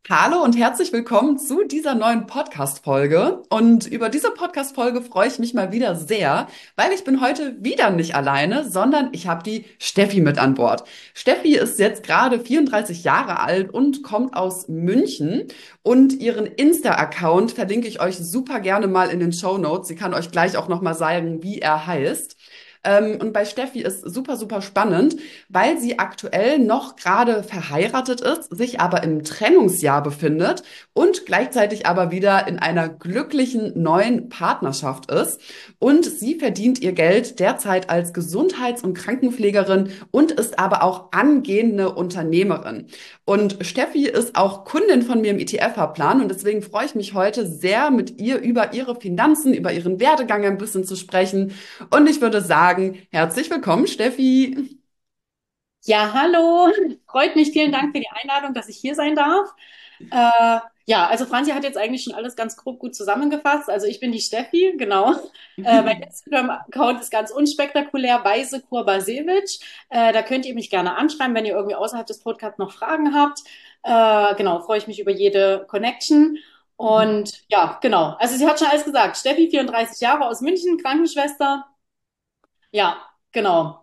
Hallo und herzlich willkommen zu dieser neuen Podcast-Folge. Und über diese Podcast-Folge freue ich mich mal wieder sehr, weil ich bin heute wieder nicht alleine, sondern ich habe die Steffi mit an Bord. Steffi ist jetzt gerade 34 Jahre alt und kommt aus München. Und ihren Insta-Account verlinke ich euch super gerne mal in den Show Notes. Sie kann euch gleich auch noch mal sagen, wie er heißt. Und bei Steffi ist super, super spannend, weil sie aktuell noch gerade verheiratet ist, sich aber im Trennungsjahr befindet und gleichzeitig aber wieder in einer glücklichen neuen Partnerschaft ist. Und sie verdient ihr Geld derzeit als Gesundheits- und Krankenpflegerin und ist aber auch angehende Unternehmerin. Und Steffi ist auch Kundin von mir im ETF-Fahrplan und deswegen freue ich mich heute sehr, mit ihr über ihre Finanzen, über ihren Werdegang ein bisschen zu sprechen. Und ich würde sagen, herzlich willkommen, Steffi. Ja, hallo. Freut mich. Vielen Dank für die Einladung, dass ich hier sein darf. Ja, also Franzi hat jetzt eigentlich schon alles ganz grob gut zusammengefasst. Also ich bin die Steffi, genau. Mein Instagram-Account ist ganz unspektakulär, Weise Kurbasewitsch. Da könnt ihr mich gerne anschreiben, wenn ihr irgendwie außerhalb des Podcasts noch Fragen habt. Genau, freue ich mich über jede Connection. Und ja, genau. Also sie hat schon alles gesagt. Steffi, 34 Jahre aus München, Krankenschwester. Ja, genau.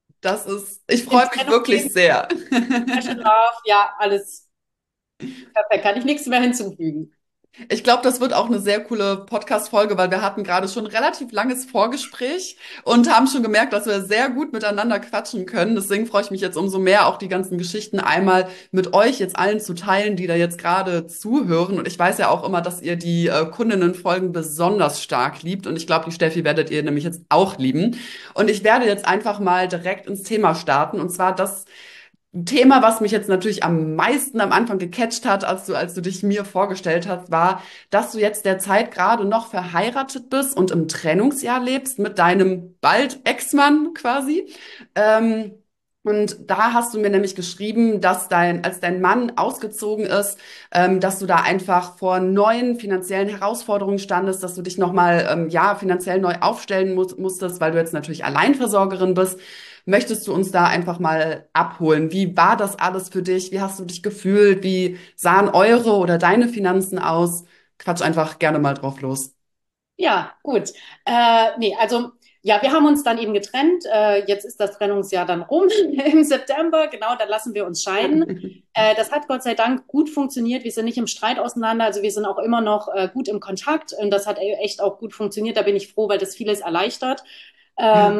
Ich Im freue mich wirklich Trennungsleben, sehr. Fashion Love, ja, alles perfekt. Kann ich nichts mehr hinzufügen. Ich glaube, das wird auch eine sehr coole Podcast-Folge, weil wir hatten gerade schon ein relativ langes Vorgespräch und haben schon gemerkt, dass wir sehr gut miteinander quatschen können. Deswegen freue ich mich jetzt umso mehr, auch die ganzen Geschichten einmal mit euch jetzt allen zu teilen, die da jetzt gerade zuhören. Und ich weiß ja auch immer, dass ihr die Kundinnenfolgen besonders stark liebt. Und ich glaube, die Steffi werdet ihr nämlich jetzt auch lieben. Und ich werde jetzt einfach mal direkt ins Thema starten. Und zwar das Thema, was mich jetzt natürlich am meisten am Anfang gecatcht hat, als du dich mir vorgestellt hast, war, dass du jetzt derzeit gerade noch verheiratet bist und im Trennungsjahr lebst mit deinem bald Ex-Mann quasi. Ähm, und da hast du mir nämlich geschrieben, dass als dein Mann ausgezogen ist, dass du da einfach vor neuen finanziellen Herausforderungen standest, dass du dich nochmal, ja, finanziell neu aufstellen musstest, weil du jetzt natürlich Alleinversorgerin bist. Möchtest du uns da einfach mal abholen? Wie war das alles für dich? Wie hast du dich gefühlt? Wie sahen eure oder deine Finanzen aus? Quatsch einfach gerne mal drauf los. Ja, gut. Nee, also ja, wir haben uns dann eben getrennt. Jetzt ist das Trennungsjahr dann rum im September. Genau, dann lassen wir uns scheiden. Das hat Gott sei Dank gut funktioniert. Wir sind nicht im Streit auseinander. Also wir sind auch immer noch gut im Kontakt. Und das hat echt auch gut funktioniert. Da bin ich froh, weil das vieles erleichtert. Ja, Ähm,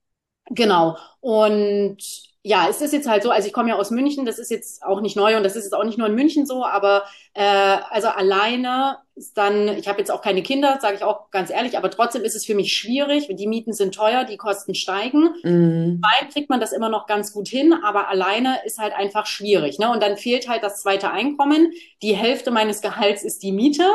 Genau. Und ja, es ist jetzt halt so, also ich komme ja aus München, das ist jetzt auch nicht neu und das ist jetzt auch nicht nur in München so, aber also alleine ist dann, ich habe jetzt auch keine Kinder, sage ich auch ganz ehrlich, aber trotzdem ist es für mich schwierig. Die Mieten sind teuer, die Kosten steigen. mm, Allein kriegt man das immer noch ganz gut hin, aber alleine ist halt einfach schwierig, ne? Und dann fehlt halt das zweite Einkommen. Die Hälfte meines Gehalts ist die Miete.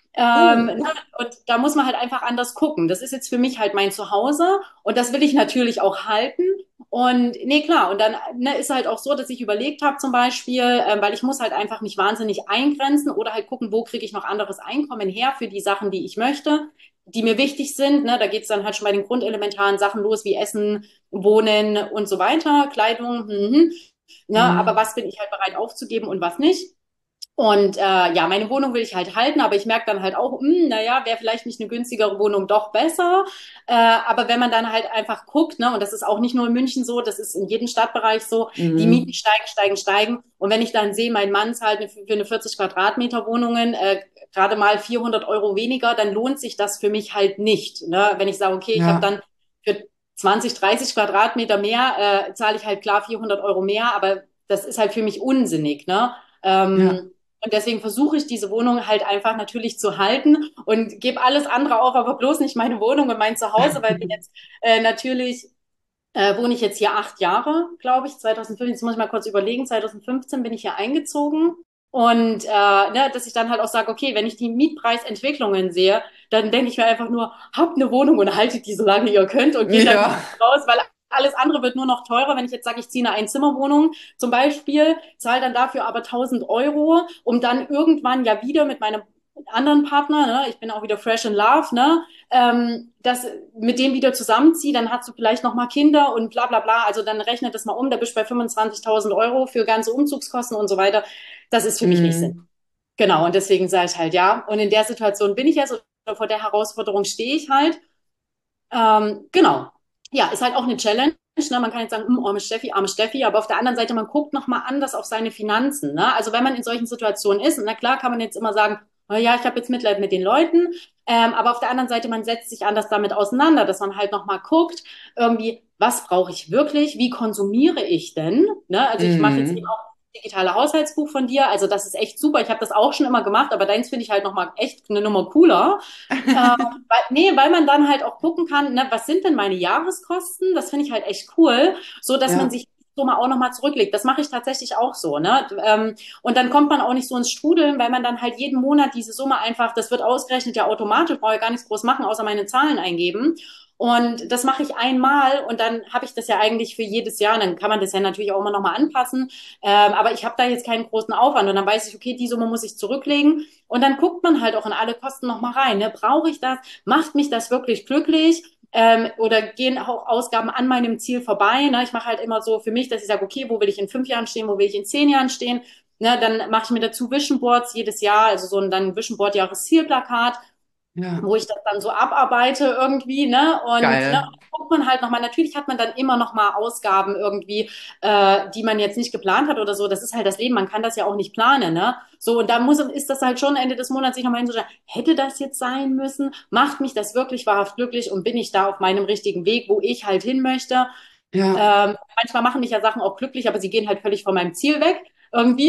Ne? oh, Und da muss man halt einfach anders gucken. Das ist jetzt für mich halt mein Zuhause und das will ich natürlich auch halten. Und nee, klar, und dann ne, ist halt auch so, dass ich überlegt habe zum Beispiel, weil ich muss halt einfach mich wahnsinnig eingrenzen oder halt gucken, wo kriege ich noch anderes Einkommen her für die Sachen, die ich möchte, die mir wichtig sind. Ne? Da geht's dann halt schon bei den grundelementaren Sachen los, wie Essen, Wohnen und so weiter, Kleidung. Ne? Aber mm, was bin ich halt bereit aufzugeben und was nicht? Und ja, meine Wohnung will ich halt halten, aber ich merke dann halt auch, naja, wäre vielleicht nicht eine günstigere Wohnung doch besser. Aber wenn man dann halt einfach guckt, ne, und das ist auch nicht nur in München so, das ist in jedem Stadtbereich so, die Mieten mm, steigen, steigen, steigen. Und wenn ich dann sehe, mein Mann zahlt für eine 40 Quadratmeter Wohnungen gerade mal 400 € weniger, dann lohnt sich das für mich halt nicht. Ne? Wenn ich sage, okay, ich habe ja, dann für 20, 30 Quadratmeter mehr, zahle ich halt klar 400 € mehr, aber das ist halt für mich unsinnig. Ne? ja. Und deswegen versuche ich diese Wohnung halt einfach natürlich zu halten und gebe alles andere auf, aber bloß nicht meine Wohnung und mein Zuhause, weil wir jetzt natürlich wohne ich jetzt hier 8 Jahre, glaube ich. 2015, jetzt muss ich mal kurz überlegen, 2015 bin ich hier eingezogen. Und ne, dass ich dann halt auch sage, okay, wenn ich die Mietpreisentwicklungen sehe, dann denke ich mir einfach nur, habt eine Wohnung und haltet die so lange ihr könnt und geht dann Ja, nicht raus, weil alles andere wird nur noch teurer. Wenn ich jetzt sage, ich ziehe eine Einzimmerwohnung zum Beispiel, zahle dann dafür aber 1.000 €, um dann irgendwann ja wieder mit meinem anderen Partner, ne, ich bin auch wieder fresh in love, ne, das mit dem wieder zusammenziehe, dann hast du vielleicht noch mal Kinder und bla bla bla. Also dann rechnet das mal um, da bist du bei 25.000 € für ganze Umzugskosten und so weiter. Das ist für mich nicht Sinn. mm. Genau, und deswegen sage ich halt ja. Und in der Situation bin ich jetzt, oder vor der Herausforderung stehe ich halt. Genau. Ja, ist halt auch eine Challenge. Ne? Man kann jetzt sagen, arme Steffi, aber auf der anderen Seite, man guckt nochmal anders auf seine Finanzen. Ne? Also wenn man in solchen Situationen ist, und na klar kann man jetzt immer sagen, na ja, ich habe jetzt Mitleid mit den Leuten, aber auf der anderen Seite, man setzt sich anders damit auseinander, dass man halt nochmal guckt, irgendwie, was brauche ich wirklich, wie konsumiere ich denn? Ne? Also ich mache jetzt eben Mhm. auch digitale Haushaltsbuch von dir, also das ist echt super. Ich habe das auch schon immer gemacht, aber deins finde ich halt nochmal echt eine Nummer cooler. Weil man dann halt auch gucken kann, ne, was sind denn meine Jahreskosten? Das finde ich halt echt cool, so dass man Ja, sich so mal auch nochmal zurücklegt. Das mache ich tatsächlich auch so, ne? Und dann kommt man auch nicht so ins Strudeln, weil man dann halt jeden Monat diese Summe einfach, das wird ausgerechnet ja automatisch, brauche ich gar nichts groß machen, außer meine Zahlen eingeben. Und das mache ich einmal und dann habe ich das ja eigentlich für jedes Jahr. Und dann kann man das ja natürlich auch immer nochmal anpassen. Aber ich habe da jetzt keinen großen Aufwand und dann weiß ich, okay, die Summe muss ich zurücklegen. Und dann guckt man halt auch in alle Kosten nochmal rein. Ne? Brauche ich das? Macht mich das wirklich glücklich? Oder gehen auch Ausgaben an meinem Ziel vorbei? Ne? Ich mache halt immer so für mich, dass ich sage, okay, wo will ich in 5 Jahren stehen? Wo will ich in 10 Jahren stehen? Ne? Dann mache ich mir dazu Vision Boards jedes Jahr, also so ein dann Vision Board Jahreszielplakat, ja, wo ich das dann so abarbeite irgendwie, ne? Und ne, geil. guckt man halt nochmal, natürlich hat man dann immer noch mal Ausgaben irgendwie, die man jetzt nicht geplant hat oder so. Das ist halt das Leben, man kann das ja auch nicht planen, ne? So, und da ist das halt schon Ende des Monats sich nochmal hinzuschauen, hätte das jetzt sein müssen? Macht mich das wirklich wahrhaft glücklich und bin ich da auf meinem richtigen Weg, wo ich halt hin möchte? Ja, Manchmal machen mich ja Sachen auch glücklich, aber sie gehen halt völlig von meinem Ziel weg irgendwie.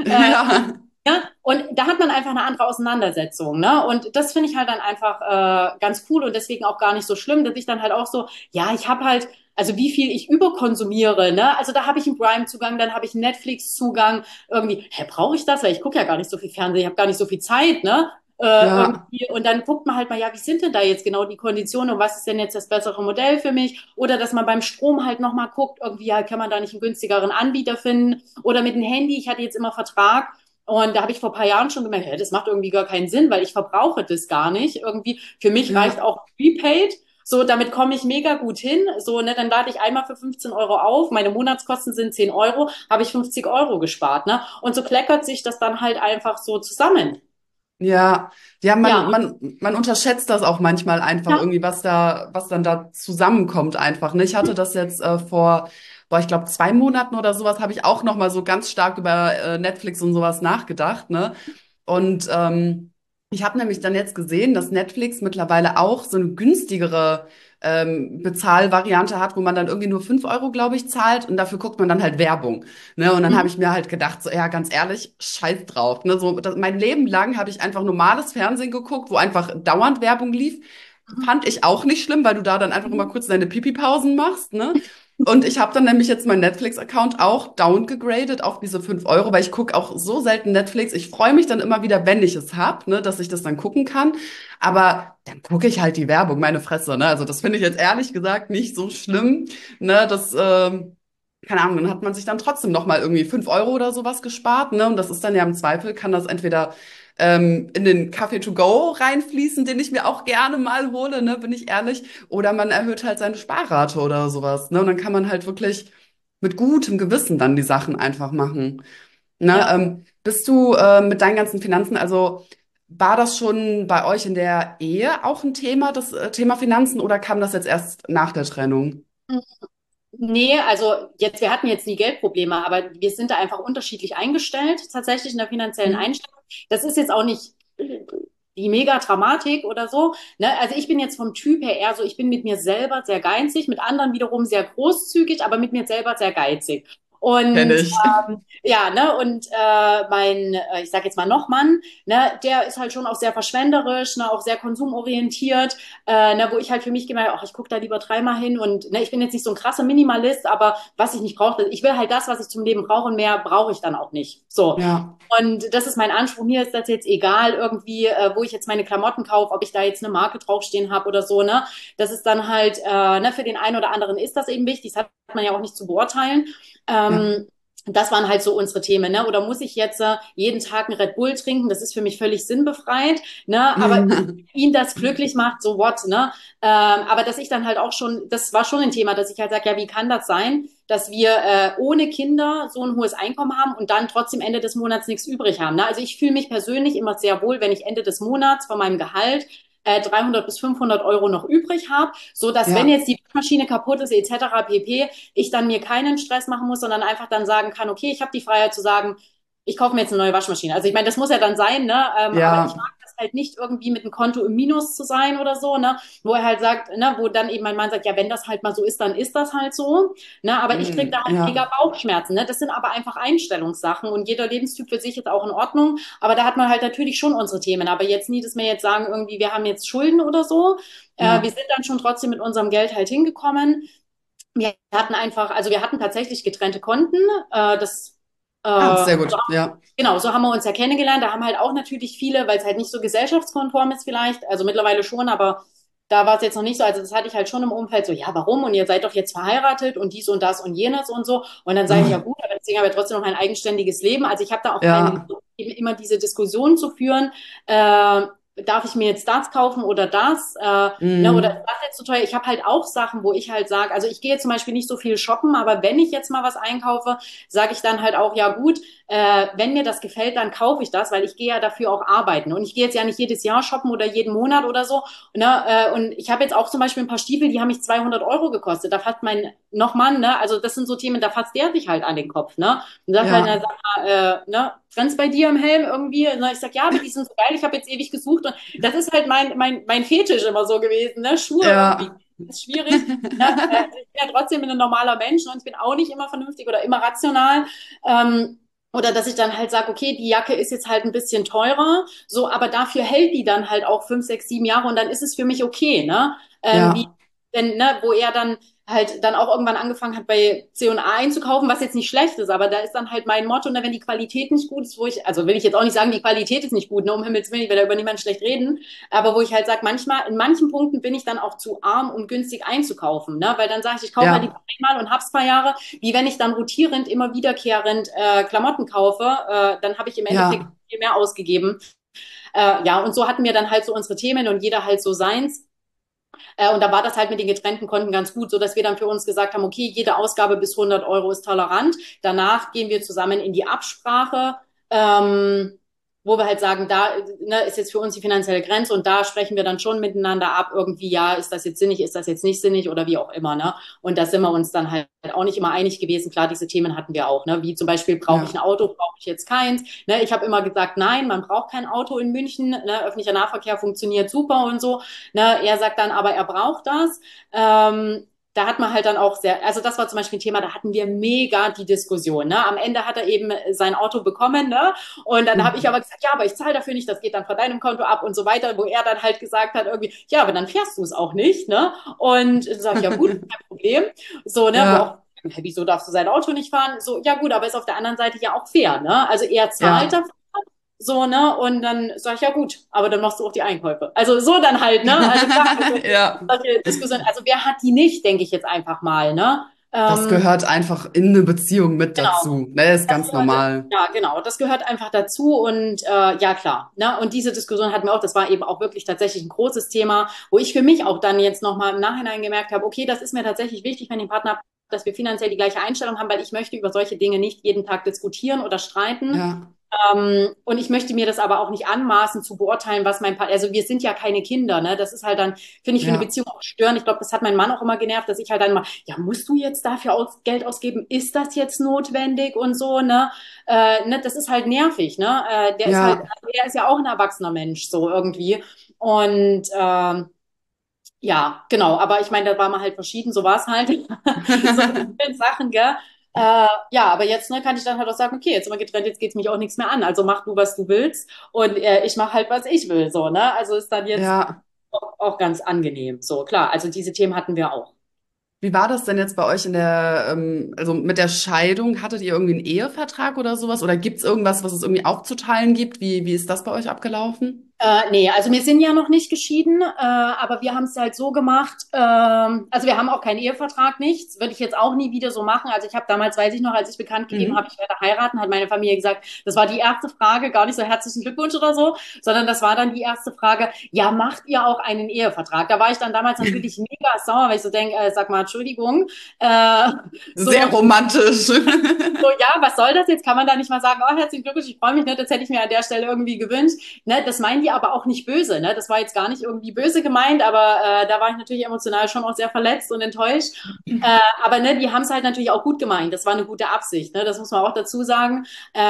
ja, Ja, und da hat man einfach eine andere Auseinandersetzung, ne? Und das finde ich halt dann einfach ganz cool und deswegen auch gar nicht so schlimm, dass ich dann halt auch so, ja, ich habe halt, also wie viel ich überkonsumiere, ne? Also da habe ich einen Prime-Zugang, dann habe ich einen Netflix-Zugang, irgendwie, hä, brauche ich das? Weil ich gucke ja gar nicht so viel Fernsehen, ich habe gar nicht so viel Zeit, ne? ja, Irgendwie. Und dann guckt man halt mal, ja, wie sind denn da jetzt genau die Konditionen und was ist denn jetzt das bessere Modell für mich? Oder dass man beim Strom halt nochmal guckt, irgendwie, ja, kann man da nicht einen günstigeren Anbieter finden? Oder mit dem Handy, ich hatte jetzt immer Vertrag. Und da habe ich vor ein paar Jahren schon gemerkt, ja, das macht irgendwie gar keinen Sinn, weil ich verbrauche das gar nicht. Irgendwie, für mich reicht ja. auch Prepaid. So, damit komme ich mega gut hin. So, ne, dann lade ich einmal für 15 Euro auf. Meine Monatskosten sind 10 Euro, habe ich 50 Euro gespart, ne? Und so kleckert sich das dann halt einfach so zusammen. Ja, ja, Ja, man unterschätzt das auch manchmal einfach ja. irgendwie, was dann da zusammenkommt einfach. Ne? Ich hatte das jetzt boah, ich glaube 2 Monaten oder sowas, habe ich auch noch mal so ganz stark über Netflix und sowas nachgedacht, ne? Und ich habe nämlich dann jetzt gesehen, dass Netflix mittlerweile auch so eine günstigere Bezahlvariante hat, wo man dann irgendwie nur 5 Euro, glaube ich, zahlt und dafür guckt man dann halt Werbung. Ne? Und dann habe Mhm. ich mir halt gedacht, so, ja, ganz ehrlich, scheiß drauf. Ne? So, mein Leben lang habe ich einfach normales Fernsehen geguckt, wo einfach dauernd Werbung lief. Fand ich auch nicht schlimm, weil du da dann einfach immer Mhm. kurz deine Pipi-Pausen machst, ne? Und ich habe dann nämlich jetzt meinen Netflix-Account auch downgegradet auf diese 5 Euro, weil ich gucke auch so selten Netflix. Ich freue mich dann immer wieder, wenn ich es hab, ne, dass ich das dann gucken kann. Aber dann gucke ich halt die Werbung, meine Fresse, ne? Also das finde ich jetzt ehrlich gesagt nicht so schlimm, ne? Keine Ahnung, dann hat man sich dann trotzdem noch mal irgendwie 5 Euro oder sowas gespart, ne? Und das ist dann ja im Zweifel, kann das entweder in den Kaffee to go reinfließen, den ich mir auch gerne mal hole, ne, bin ich ehrlich. Oder man erhöht halt seine Sparrate oder sowas, ne? Und dann kann man halt wirklich mit gutem Gewissen dann die Sachen einfach machen. Ne? Ja. Bist du mit deinen ganzen Finanzen, also war das schon bei euch in der Ehe auch ein Thema, das Thema Finanzen, oder kam das jetzt erst nach der Trennung? Nee, also jetzt, wir hatten jetzt nie Geldprobleme, aber wir sind da einfach unterschiedlich eingestellt, tatsächlich in der finanziellen Mhm. Einstellung. Das ist jetzt auch nicht die Mega-Dramatik oder so. Ne? Also ich bin jetzt vom Typ her eher so, ich bin mit mir selber sehr geizig, mit anderen wiederum sehr großzügig, aber mit mir selber sehr geizig. Kenn Und ich. ja, ne, und ich sag jetzt mal Nochmann, ne, der ist halt schon auch sehr verschwenderisch, ne, auch sehr konsumorientiert, ne, wo ich halt für mich gemerkt, ach, ich gucke da lieber dreimal hin und ne, ich bin jetzt nicht so ein krasser Minimalist, aber was ich nicht brauche, ich will halt das, was ich zum Leben brauche und mehr brauche ich dann auch nicht. So. Ja. Und das ist mein Anspruch. Mir ist das jetzt egal, irgendwie, wo ich jetzt meine Klamotten kaufe, ob ich da jetzt eine Marke draufstehen habe oder so, ne? Das ist dann halt, ne, für den einen oder anderen ist das eben wichtig. Das hat man ja auch nicht zu beurteilen. Ja. Ähm, Das waren halt so unsere Themen, ne? Oder muss ich jetzt jeden Tag einen Red Bull trinken? Das ist für mich völlig sinnbefreit, ne? Aber ihn das glücklich macht, so what, ne? Aber dass ich dann halt auch schon, das war schon ein Thema, dass ich halt sage, ja, wie kann das sein? dass wir ohne Kinder so ein hohes Einkommen haben und dann trotzdem Ende des Monats nichts übrig haben. Ne? Also ich fühle mich persönlich immer sehr wohl, wenn ich Ende des Monats von meinem Gehalt 300 bis 500 Euro noch übrig habe, so dass wenn Ja. jetzt die Maschine kaputt ist etc. pp, ich dann mir keinen Stress machen muss, sondern einfach dann sagen kann, okay, ich habe die Freiheit zu sagen, ich kaufe mir jetzt eine neue Waschmaschine. Also ich meine, das muss ja dann sein, ne? Aber ich Ja. mag das halt nicht irgendwie mit einem Konto im Minus zu sein oder so, ne? Wo er halt sagt, ne, wo dann eben mein Mann sagt, ja, wenn das halt mal so ist, dann ist das halt so. Ne? Aber ich kriege da halt Ja. mega Bauchschmerzen. Ne? Das sind aber einfach Einstellungssachen und jeder Lebenstyp für sich ist auch in Ordnung. Aber da hat man halt natürlich schon unsere Themen. Aber jetzt nie, dass wir jetzt sagen, irgendwie, wir haben jetzt Schulden oder so. Wir Ja. sind dann schon trotzdem mit unserem Geld halt hingekommen. Wir hatten einfach, also wir hatten tatsächlich getrennte Konten. Das Ah, sehr so, gut. Ja. genau, so haben wir uns ja kennengelernt. Da haben halt auch natürlich viele, weil es halt nicht so gesellschaftskonform ist vielleicht, also mittlerweile schon, aber da war es jetzt noch nicht so. Also das hatte ich halt schon im Umfeld so, ja, warum? Und ihr seid doch jetzt verheiratet und dies und das und jenes und so. Und dann sage ich, ja Ah, gut, aber deswegen habe ich trotzdem noch ein eigenständiges Leben. Also ich habe da auch keine ja. Lust, eben immer diese Diskussion zu führen. Darf ich mir jetzt das kaufen oder das? Ne, oder ist Mm, das jetzt so teuer? Ich habe halt auch Sachen, wo ich halt sage, also ich gehe zum Beispiel nicht so viel shoppen, aber wenn ich jetzt mal was einkaufe, sage ich dann halt auch, ja gut, wenn mir das gefällt, dann kaufe ich das, weil ich gehe ja dafür auch arbeiten. Und ich gehe jetzt ja nicht jedes Jahr shoppen oder jeden Monat oder so. Ne? Und ich habe jetzt auch zum Beispiel ein paar Stiefel, die haben mich 200 Euro gekostet. Da fasst mein noch Mann, ne? Also das sind so Themen, da fasst der sich halt an den Kopf, ne? Und sagt halt, na, ja. sag mal, ne? Brennt's bei dir im Helm irgendwie? Ne? Ich sag, ja, aber die sind so geil, ich habe jetzt ewig gesucht. Und das ist halt mein Fetisch immer so gewesen, ne? Schuhe irgendwie. Ja. Das ist schwierig. Ne? Ich bin ja trotzdem ein normaler Mensch und ich bin auch nicht immer vernünftig oder immer rational. Oder dass ich dann halt sage, okay, die Jacke ist jetzt halt ein bisschen teurer, so, aber dafür hält die dann halt auch 5, 6, 7 Jahre und dann ist es für mich okay, ne? Wie, Ja. wenn, ne, wo er dann halt dann auch irgendwann angefangen hat, bei C&A einzukaufen, was jetzt nicht schlecht ist, aber da ist dann halt mein Motto, ne, wenn die Qualität nicht gut ist, wo ich, also will ich jetzt auch nicht sagen, die Qualität ist nicht gut, ne, um Himmels Willen, ich will da über niemanden schlecht reden, aber wo ich halt sage, manchmal, in manchen Punkten bin ich dann auch zu arm, um günstig einzukaufen, ne, weil dann sage ich kaufe halt die Ja. einmal und hab's paar Jahre, wie wenn ich dann rotierend, immer wiederkehrend Klamotten kaufe, dann habe ich im Endeffekt Ja. viel mehr ausgegeben. Ja, und so hatten wir dann halt so unsere Themen und jeder halt so seins. Und da war das halt mit den getrennten Konten ganz gut, so dass wir dann für uns gesagt haben, okay, jede Ausgabe bis 100 Euro ist tolerant. Danach gehen wir zusammen in die Absprache, wo wir halt sagen, da ne, ist jetzt für uns die finanzielle Grenze und da sprechen wir dann schon miteinander ab, irgendwie, ja, ist das jetzt sinnig, ist das jetzt nicht sinnig oder wie auch immer, ne? Und da sind wir uns dann halt auch nicht immer einig gewesen. Klar, diese Themen hatten wir auch, ne? Wie zum Beispiel, brauche ich Ja. ein Auto, brauche ich jetzt keins? Ne? Ich habe immer gesagt, nein, man braucht kein Auto in München, ne? Öffentlicher Nahverkehr funktioniert super und so. Ne? Er sagt dann, aber er braucht das. Da hat man halt dann auch sehr, also das war zum Beispiel ein Thema, da hatten wir mega die Diskussion. Ne? Am Ende hat er eben sein Auto bekommen, ne? Und dann habe ich aber gesagt, ja, aber ich zahle dafür nicht, das geht dann von deinem Konto ab und so weiter, wo er dann halt gesagt hat, irgendwie, ja, aber dann fährst du es auch nicht, ne? Und dann sage ich, ja gut, kein Problem. So, ne, wo auch, Ja. wieso darfst du sein Auto nicht fahren? So, ja gut, aber ist auf der anderen Seite ja auch fair, ne? Also er zahlt Ja. dafür, so, ne? Und dann sage ich, ja gut, aber dann machst du auch die Einkäufe. Also so dann halt, ne? Also klar, also, Ja. solche Diskussionen, also wer hat die nicht, denke ich jetzt einfach mal, ne? Das gehört einfach in eine Beziehung mit Genau. dazu. Ne, ist Das ganz gehört, normal. ja, genau, das gehört einfach dazu und ja, klar. Ne? Und diese Diskussion hatten wir auch, das war eben auch wirklich tatsächlich ein großes Thema, wo ich für mich auch dann jetzt nochmal im Nachhinein gemerkt habe, okay, das ist mir tatsächlich wichtig, wenn ich einen Partner habe, dass wir finanziell die gleiche Einstellung haben, weil ich möchte über solche Dinge nicht jeden Tag diskutieren oder streiten. Ja. Und ich möchte mir das aber auch nicht anmaßen zu beurteilen, was mein Partner, also wir sind ja keine Kinder, ne? Das ist halt dann, finde ich, für eine Ja. Beziehung auch störend. Ich glaube, das hat mein Mann auch immer genervt, dass ich halt dann mal, ja, musst du jetzt dafür Geld ausgeben? Ist das jetzt notwendig und so, ne? Ne? Das ist halt nervig, ne? Der ist halt, Ja. also er ist ja auch ein erwachsener Mensch, so irgendwie. Und ja, genau, aber ich meine, da war man halt verschieden, so war es halt. So mit vielen Sachen, gell? Ja, aber jetzt ne, kann ich dann halt auch sagen, okay, jetzt sind wir getrennt, jetzt geht's mich auch nichts mehr an. Also mach du, was du willst und ich mache halt, was ich will, so, ne? Also ist dann jetzt Ja. auch ganz angenehm. So, klar, also diese Themen hatten wir auch. Wie war das denn jetzt bei euch in der, also mit der Scheidung? Hattet ihr irgendwie einen Ehevertrag oder sowas? Oder gibt's irgendwas, was es irgendwie aufzuteilen gibt? Wie ist das bei euch abgelaufen? Nee, also wir sind ja noch nicht geschieden, aber wir haben es halt so gemacht, also wir haben auch keinen Ehevertrag, nichts, würde ich jetzt auch nie wieder so machen. Also ich habe damals, weiß ich noch, als ich bekannt gegeben habe, Mhm. ich werde heiraten, hat meine Familie gesagt, das war die erste Frage, gar nicht so herzlichen Glückwunsch oder so, sondern das war dann die erste Frage, ja, macht ihr auch einen Ehevertrag? Da war ich dann damals natürlich mega sauer, weil ich so denke, sag mal, Entschuldigung, äh, Sehr so, romantisch. so, ja, was soll das jetzt? Kann man da nicht mal sagen, oh, herzlichen Glückwunsch, ich freue mich, ne? Das hätte ich mir an der Stelle irgendwie gewünscht. Ne? Das meinen die aber auch nicht böse. Ne? Das war jetzt gar nicht irgendwie böse gemeint, aber da war ich natürlich emotional schon auch sehr verletzt und enttäuscht. Aber ne, die haben es halt natürlich auch gut gemeint. Das war eine gute Absicht. Ne? Das muss man auch dazu sagen.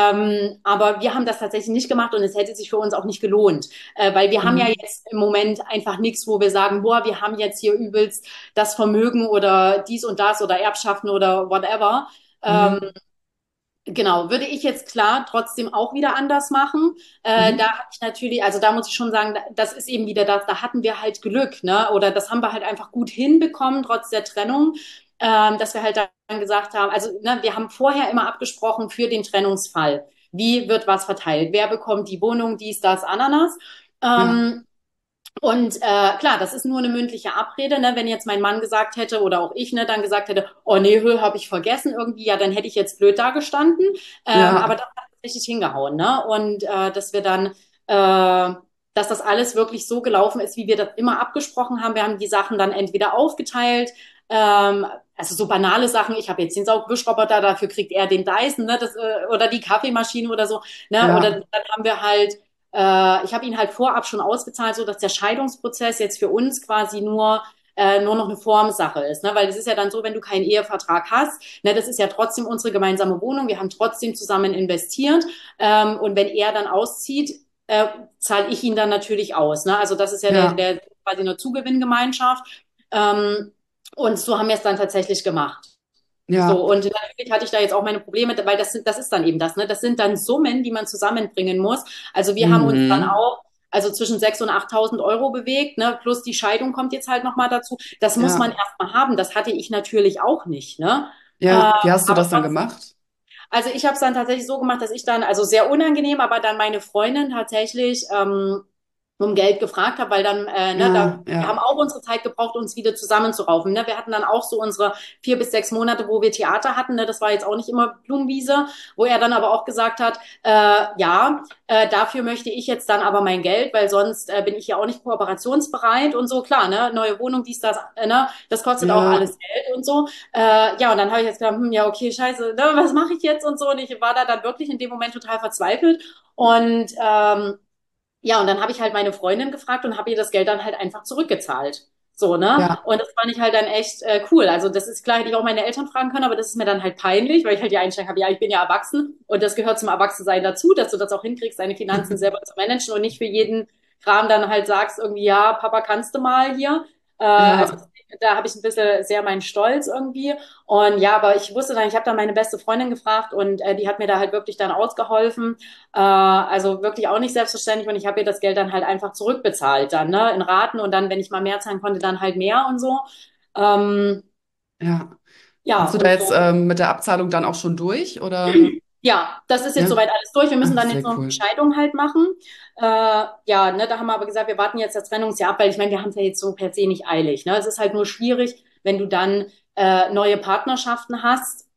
Aber wir haben das tatsächlich nicht gemacht und es hätte sich für uns auch nicht gelohnt. Weil wir haben ja Mhm. jetzt im Moment einfach nichts, wo wir sagen, boah, wir haben jetzt hier übelst das Vermögen oder dies und das oder Erbschaften oder whatever. Ähm, Mhm. Genau, würde ich jetzt klar trotzdem auch wieder anders machen. Da Mhm. habe ich natürlich, also da muss ich schon sagen, das ist eben wieder das, da hatten wir halt Glück, ne? Oder das haben wir halt einfach gut hinbekommen, trotz der Trennung, dass wir halt dann gesagt haben, also ne, wir haben vorher immer abgesprochen für den Trennungsfall. Wie wird was verteilt? Wer bekommt die Wohnung, dies, das, Ananas? Ja, Ähm, und klar, das ist nur eine mündliche Abrede, ne? Wenn jetzt mein Mann gesagt hätte oder auch ich, ne, dann gesagt hätte, oh nee, habe ich vergessen irgendwie, ja, dann hätte ich jetzt blöd dagestanden. Aber ja, das hat richtig hingehauen, ne? Und dass wir dann, dass das alles wirklich so gelaufen ist, wie wir das immer abgesprochen haben. Wir haben die Sachen dann entweder aufgeteilt, also so banale Sachen. Ich habe jetzt den Saugwischroboter, dafür kriegt er den Dyson, ne? Oder die Kaffeemaschine oder so, ne? Oder ja, dann haben wir halt ich habe ihn halt vorab schon ausbezahlt, so dass der Scheidungsprozess jetzt für uns quasi nur noch eine Formsache ist, ne? Weil es ist ja dann so, wenn du keinen Ehevertrag hast, ne, das ist ja trotzdem unsere gemeinsame Wohnung, wir haben trotzdem zusammen investiert und wenn er dann auszieht, zahle ich ihn dann natürlich aus, ne? Also das ist ja ja, der quasi eine Zugewinngemeinschaft ähm, und so haben wir es dann tatsächlich gemacht. ja. So, und natürlich hatte ich da jetzt auch meine Probleme, weil das ist dann eben das, ne? Das sind dann Summen, die man zusammenbringen muss. Also wir haben uns dann Mhm. auch, also zwischen 6.000 und 8.000 Euro bewegt, ne? Plus die Scheidung kommt jetzt halt nochmal dazu. Das muss man Ja, erstmal haben. Das hatte ich natürlich auch nicht, ne? ja. Wie hast du Aber das dann trotzdem, gemacht? also ich habe es dann tatsächlich so gemacht, dass ich dann, also sehr unangenehm, aber dann meine Freundin tatsächlich um Geld gefragt habe, weil dann, ne, Ja, wir haben ja, auch unsere Zeit gebraucht, uns wieder zusammenzuraufen. Ne? Wir hatten dann auch so unsere 4 bis 6 Monate, wo wir Theater hatten. Ne? Das war jetzt auch nicht immer Blumenwiese, wo er dann aber auch gesagt hat, ja, dafür möchte ich jetzt dann aber mein Geld, weil sonst bin ich ja auch nicht kooperationsbereit und so. Klar, ne, neue Wohnung, dies, das, ne, das kostet auch ja, alles Geld und so. Ja, und dann habe ich jetzt gedacht, ja, okay, scheiße, ne, was mache ich jetzt und so. Und ich war da dann wirklich in dem Moment total verzweifelt. Und ja, und dann habe ich halt meine Freundin gefragt und habe ihr das Geld dann halt einfach zurückgezahlt. So, ne? ja, Und das fand ich halt dann echt cool. Also das ist klar, hätte ich auch meine Eltern fragen können, aber das ist mir dann halt peinlich, weil ich halt die Einstellung habe, ja, ich bin ja erwachsen und das gehört zum Erwachsensein dazu, dass du das auch hinkriegst, deine Finanzen selber zu managen und nicht für jeden Kram dann halt sagst irgendwie, ja, Papa, kannst du mal hier. Also ja, da habe ich ein bisschen sehr meinen Stolz irgendwie. Und ja, aber ich wusste dann, ich habe dann meine beste Freundin gefragt und die hat mir da halt wirklich dann ausgeholfen. Also wirklich auch nicht selbstverständlich und ich habe ihr das Geld dann halt einfach zurückbezahlt dann, ne, in Raten und dann, wenn ich mal mehr zahlen konnte, dann halt mehr und so. Ähm, ja. ja, Bist du da und jetzt so. mit der Abzahlung dann auch schon durch, oder? Ja, das ist jetzt Ja, soweit alles durch. Wir müssen ach, dann jetzt sehr noch die cool. Scheidung halt machen. Ja, ne, da haben wir aber gesagt, wir warten jetzt das Trennungsjahr ab, weil ich meine, wir haben es ja jetzt so per se nicht eilig. Ne? Es ist halt nur schwierig, wenn du dann neue Partnerschaften hast,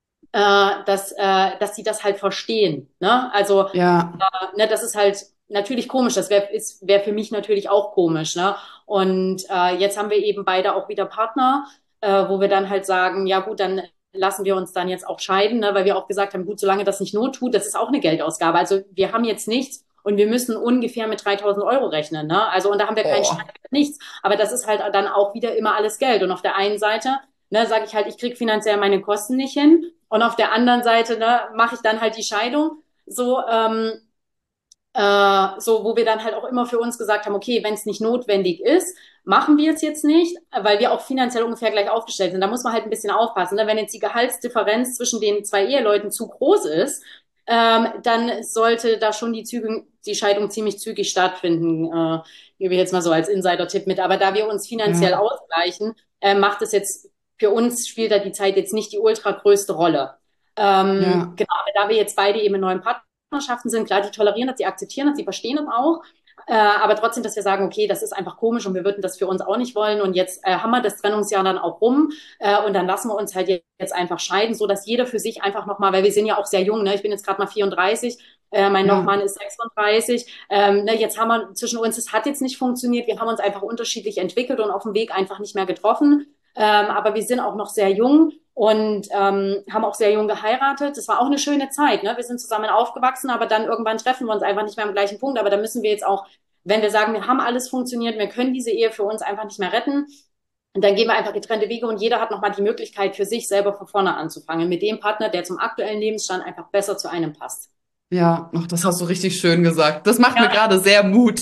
dass die das halt verstehen. Ne? Also Ja, ne, das ist halt natürlich komisch. Das wär für mich natürlich auch komisch. Ne? Und jetzt haben wir eben beide auch wieder Partner, wo wir dann halt sagen, ja gut, dann lassen wir uns dann jetzt auch scheiden, ne? Weil wir auch gesagt haben, gut, solange das nicht Not tut, das ist auch eine Geldausgabe. Also wir haben jetzt nichts und wir müssen ungefähr mit 3.000 Euro rechnen. Ne? Also und da haben wir keinen Streit, oh, nichts. Aber das ist halt dann auch wieder immer alles Geld. Und auf der einen Seite, ne, sage ich halt, ich krieg finanziell meine Kosten nicht hin. Und auf der anderen Seite, ne, mache ich dann halt die Scheidung. So, so, wo wir dann halt auch immer für uns gesagt haben, okay, wenn es nicht notwendig ist, machen wir es jetzt nicht, weil wir auch finanziell ungefähr gleich aufgestellt sind. Da muss man halt ein bisschen aufpassen. Ne? Wenn jetzt die Gehaltsdifferenz zwischen den zwei Eheleuten zu groß ist, dann sollte da schon die Scheidung ziemlich zügig stattfinden. Gebe ich jetzt mal so als Insider-Tipp mit. Aber da wir uns finanziell ja, ausgleichen, macht es jetzt für uns spielt da die Zeit jetzt nicht die ultra größte Rolle. ja, Genau, aber da wir jetzt beide eben in neuen Partnerschaften sind, klar, die tolerieren das, die akzeptieren das, die verstehen das auch. aber trotzdem, dass wir sagen, okay, das ist einfach komisch und wir würden das für uns auch nicht wollen und jetzt haben wir das Trennungsjahr dann auch rum und dann lassen wir uns halt jetzt einfach scheiden, so dass jeder für sich einfach nochmal, weil wir sind ja auch sehr jung, ne? Ich bin jetzt gerade mal 34, mein Ja, Nochmann ist 36, ne, jetzt haben wir zwischen uns, es hat jetzt nicht funktioniert, wir haben uns einfach unterschiedlich entwickelt und auf dem Weg einfach nicht mehr getroffen, aber wir sind auch noch sehr jung und haben auch sehr jung geheiratet. Das war auch eine schöne Zeit, ne? Wir sind zusammen aufgewachsen, aber dann irgendwann treffen wir uns einfach nicht mehr am gleichen Punkt. Aber da müssen wir jetzt auch, wenn wir sagen, wir haben alles funktioniert, wir können diese Ehe für uns einfach nicht mehr retten, und dann gehen wir einfach getrennte Wege und jeder hat nochmal die Möglichkeit für sich selber von vorne anzufangen mit dem Partner, der zum aktuellen Lebensstand einfach besser zu einem passt. ja, ach, das hast du richtig schön gesagt. Das macht mir Ja, gerade sehr Mut.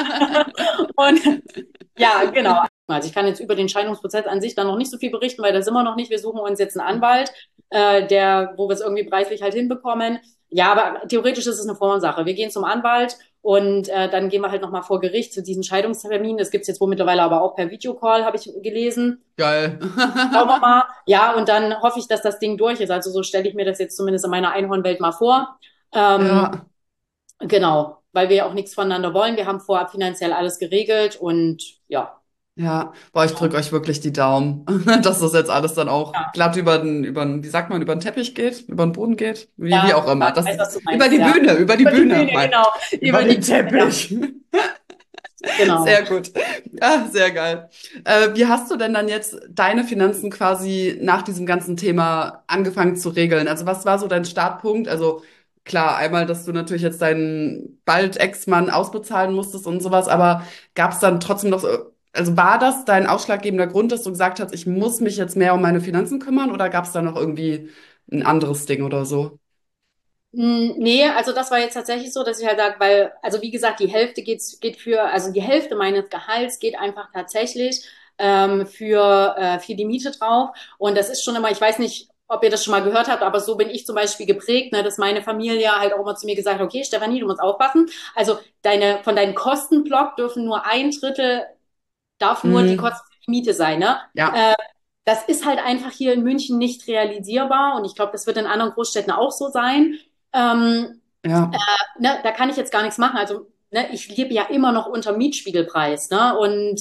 und ja, genau. Also ich kann jetzt über den Scheidungsprozess an sich dann noch nicht so viel berichten, weil da sind wir noch nicht. Wir suchen uns jetzt einen Anwalt, wo wir es irgendwie preislich halt hinbekommen. Ja, aber theoretisch ist es eine Formsache. Wir gehen zum Anwalt und dann gehen wir halt nochmal vor Gericht zu diesen Scheidungsterminen. Das gibt's jetzt wohl mittlerweile aber auch per Videocall, habe ich gelesen. Geil. Schauen wir mal. Ja, und dann hoffe ich, dass das Ding durch ist. Also so stelle ich mir das jetzt zumindest in meiner Einhornwelt mal vor. Ja, Genau, weil wir ja auch nichts voneinander wollen. Wir haben vorab finanziell alles geregelt und ja. ja. Boah, ich drücke euch wirklich die Daumen, dass das jetzt alles dann auch Ja, glatt wie sagt man, über den Teppich geht, über den Boden geht, wie auch ja, immer. ich weiß, was du Über meinst, die ja. Bühne, über die Über die Bühne, Bühne, genau. über Über die den Bühne, ja. Teppich. Genau. Sehr gut. Ja, sehr geil. Wie hast du denn dann jetzt deine Finanzen quasi nach diesem ganzen Thema angefangen zu regeln? Also was war so dein Startpunkt? Also klar, einmal, dass du natürlich jetzt deinen bald Ex-Mann ausbezahlen musstest und sowas, aber gab es dann trotzdem noch, also war das dein ausschlaggebender Grund, dass du gesagt hast, ich muss mich jetzt mehr um meine Finanzen kümmern oder gab es da noch irgendwie ein anderes Ding oder so? Nee, also das war jetzt tatsächlich so, dass ich halt sage, weil, also wie gesagt, also die Hälfte meines Gehalts geht einfach tatsächlich für die Miete drauf. Und das ist schon immer, ich weiß nicht, ob ihr das schon mal gehört habt, aber so bin ich zum Beispiel geprägt, ne, dass meine Familie halt auch immer zu mir gesagt hat, okay, Stefanie, du musst aufpassen. Also von deinem Kostenblock dürfen nur ein Drittel, darf nur die Hm, Kosten für die Miete sein, ne? ja, Das ist halt einfach hier in München nicht realisierbar und ich glaube, das wird in anderen Großstädten auch so sein. Ähm, ja, ne, da kann ich jetzt gar nichts machen. Also, ne, ich lebe ja immer noch unter Mietspiegelpreis, ne?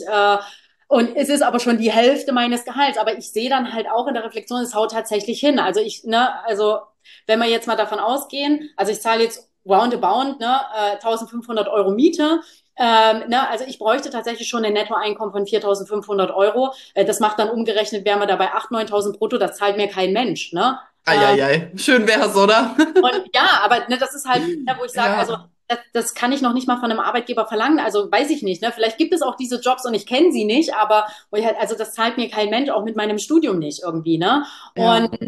Und es ist aber schon die Hälfte meines Gehalts. Aber ich sehe dann halt auch in der Reflexion, es haut tatsächlich hin. Also wenn wir jetzt mal davon ausgehen, also ich zahle jetzt roundabout, ne, 1.500 € Miete. Ne, also ich bräuchte tatsächlich schon ein Nettoeinkommen von 4.500 €. Das macht dann umgerechnet, wären wir dabei 8.000, 9.000 brutto. Das zahlt mir kein Mensch, ne? ei. Schön wär's, oder? Und ja, aber ne, das ist halt, ne, wo ich sage, also Ja, das kann ich noch nicht mal von einem Arbeitgeber verlangen. Also weiß ich nicht. Ne? Vielleicht gibt es auch diese Jobs und ich kenne sie nicht, aber wo ich halt, also das zahlt mir kein Mensch, auch mit meinem Studium nicht irgendwie. Ne? Und ja,